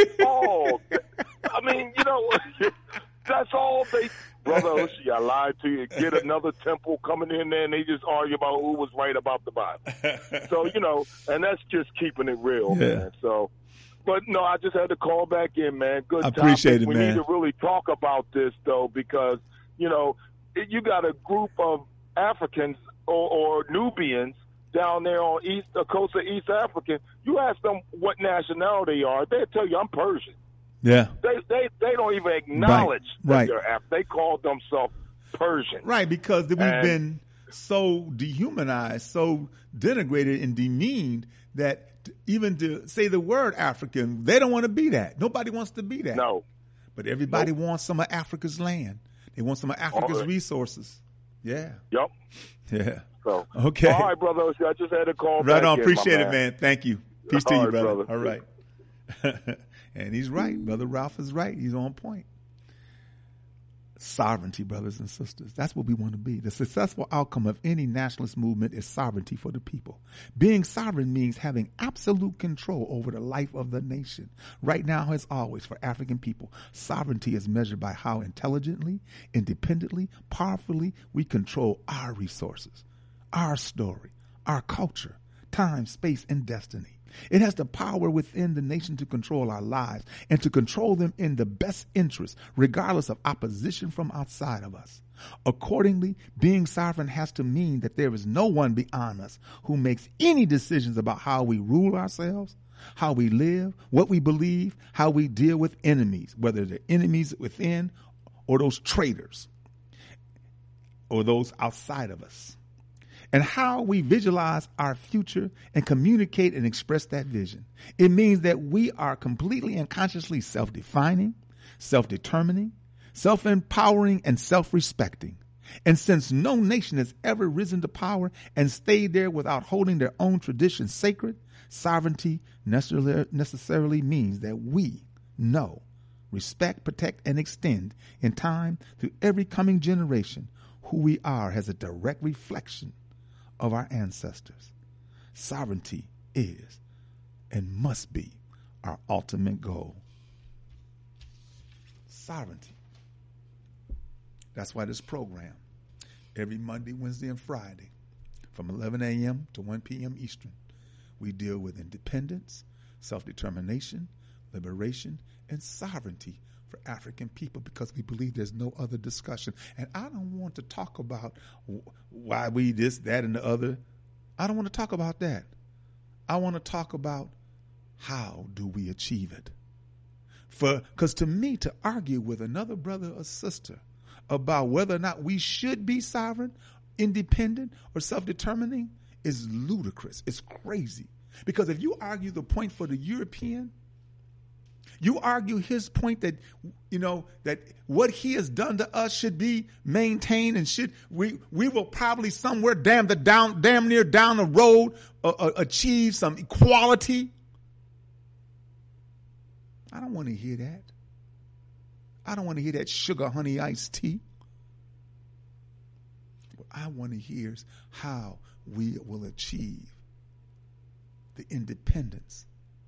Oh, I mean, you know, that's all they. Brother Oshie, I lied to you. Get another temple coming in there, and they just argue about who was right about the Bible. So, you know, and that's just keeping it real, Yeah. man. So. But no, I just had to call back in, man. Good I appreciate topic. it, we man. need to really talk about this, though, because, you know, it, you got a group of Africans or, or Nubians down there on east the coast of East Africa. You ask them what nationality they are, they'll tell you, I'm Persian. Yeah. They they, they don't even acknowledge that right. they're Af- They call themselves Persian. Right, because we've And- been so dehumanized, so denigrated and demeaned that t- even to say the word African, they don't want to be that. Nobody wants to be that. No. But everybody wants some of Africa's land. They want some of Africa's right. resources. Yeah. Yep. Yeah. So, Okay. All right, brother. I just had to call Right back on. in, my Appreciate it, man. Thank you. Peace to All you, right, brother. brother. All right. And he's right. Brother Ralph is right. He's on point. Sovereignty, brothers and sisters. That's what we want to be. The successful outcome of any nationalist movement is sovereignty for the people. Being sovereign means having absolute control over the life of the nation. Right now, as always, for African people, sovereignty is measured by how intelligently, independently, powerfully we control our resources, our story, our culture, time, space, and destiny. It has the power within the nation to control our lives and to control them in the best interest, regardless of opposition from outside of us. Accordingly, being sovereign has to mean that there is no one beyond us who makes any decisions about how we rule ourselves, how we live, what we believe, how we deal with enemies, whether they're enemies within or those traitors or those outside of us, and how we visualize our future and communicate and express that vision. It means that we are completely and consciously self-defining, self-determining, self-empowering, and self-respecting. And since no nation has ever risen to power and stayed there without holding their own traditions sacred, sovereignty necessarily means that we know, respect, protect, and extend in time to every coming generation who we are as a direct reflection of our ancestors. Sovereignty is and must be our ultimate goal. Sovereignty. That's why this program, every Monday, Wednesday, and Friday, from eleven a.m. to one p.m. Eastern, we deal with independence, self-determination, liberation, and sovereignty for African people, because we believe there's no other discussion. And I don't want to talk about why we this, that, and the other. I don't want to talk about that. I want to talk about how do we achieve it. For because to me, to argue with another brother or sister about whether or not we should be sovereign, independent, or self-determining is ludicrous. It's crazy. Because if you argue the point for the European, you argue his point that, you know, that what he has done to us should be maintained and should we we will probably somewhere damn the down damn near down the road uh, uh, achieve some equality. I don't want to hear that. I don't want to hear that sugar honey iced tea. What I want to hear is how we will achieve the independence,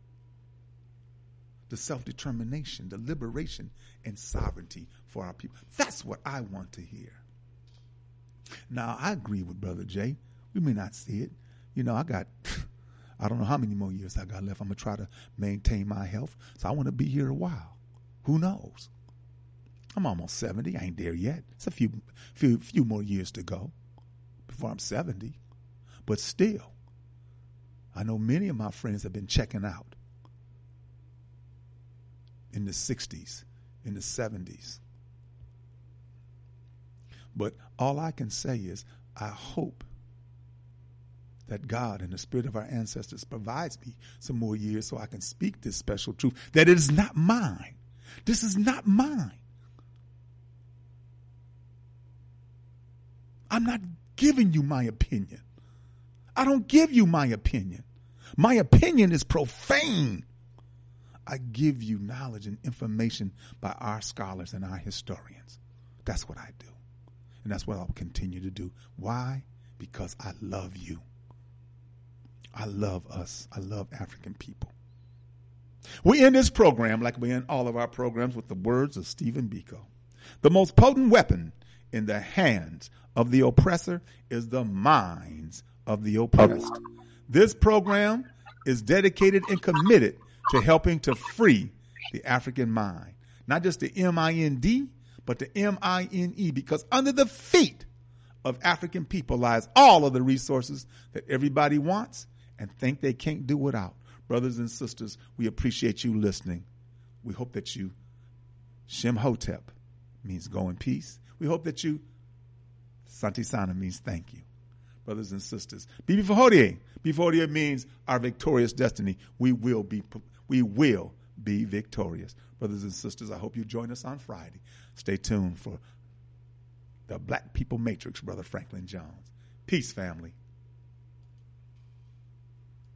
the self-determination, the liberation, and sovereignty for our people. That's what I want to hear. Now, I agree with Brother Jay. We may not see it. You know, I got, I don't know how many more years I got left. I'm going to try to maintain my health. So I want to be here a while. Who knows? I'm almost seventy. I ain't there yet. It's a few, few, few more years to go before I'm seventy. But still, I know many of my friends have been checking out in the sixties, in the seventies. But all I can say is I hope that God and the spirit of our ancestors provides me some more years so I can speak this special truth, that it is not mine. This is not mine. I'm not giving you my opinion. I don't give you my opinion. My opinion is profane. I give you knowledge and information by our scholars and our historians. That's what I do. And that's what I'll continue to do. Why? Because I love you. I love us. I love African people. We end this program, like we end all of our programs, with the words of Stephen Biko. The most potent weapon in the hands of the oppressor is the minds of the oppressed. This program is dedicated and committed to helping to free the African mind. Not just the M I N D, but the M I N E, because under the feet of African people lies all of the resources that everybody wants and think they can't do without. Brothers and sisters, we appreciate you listening. We hope that you, Shem Hotep means go in peace. We hope that you, Santi Sana means thank you. Brothers and sisters, Bibi Fahodie. Bibi Fahodie means our victorious destiny. We will be, we will be victorious. Brothers and sisters, I hope you join us on Friday. Stay tuned for the Black People Matrix, Brother Franklin Jones. Peace, family.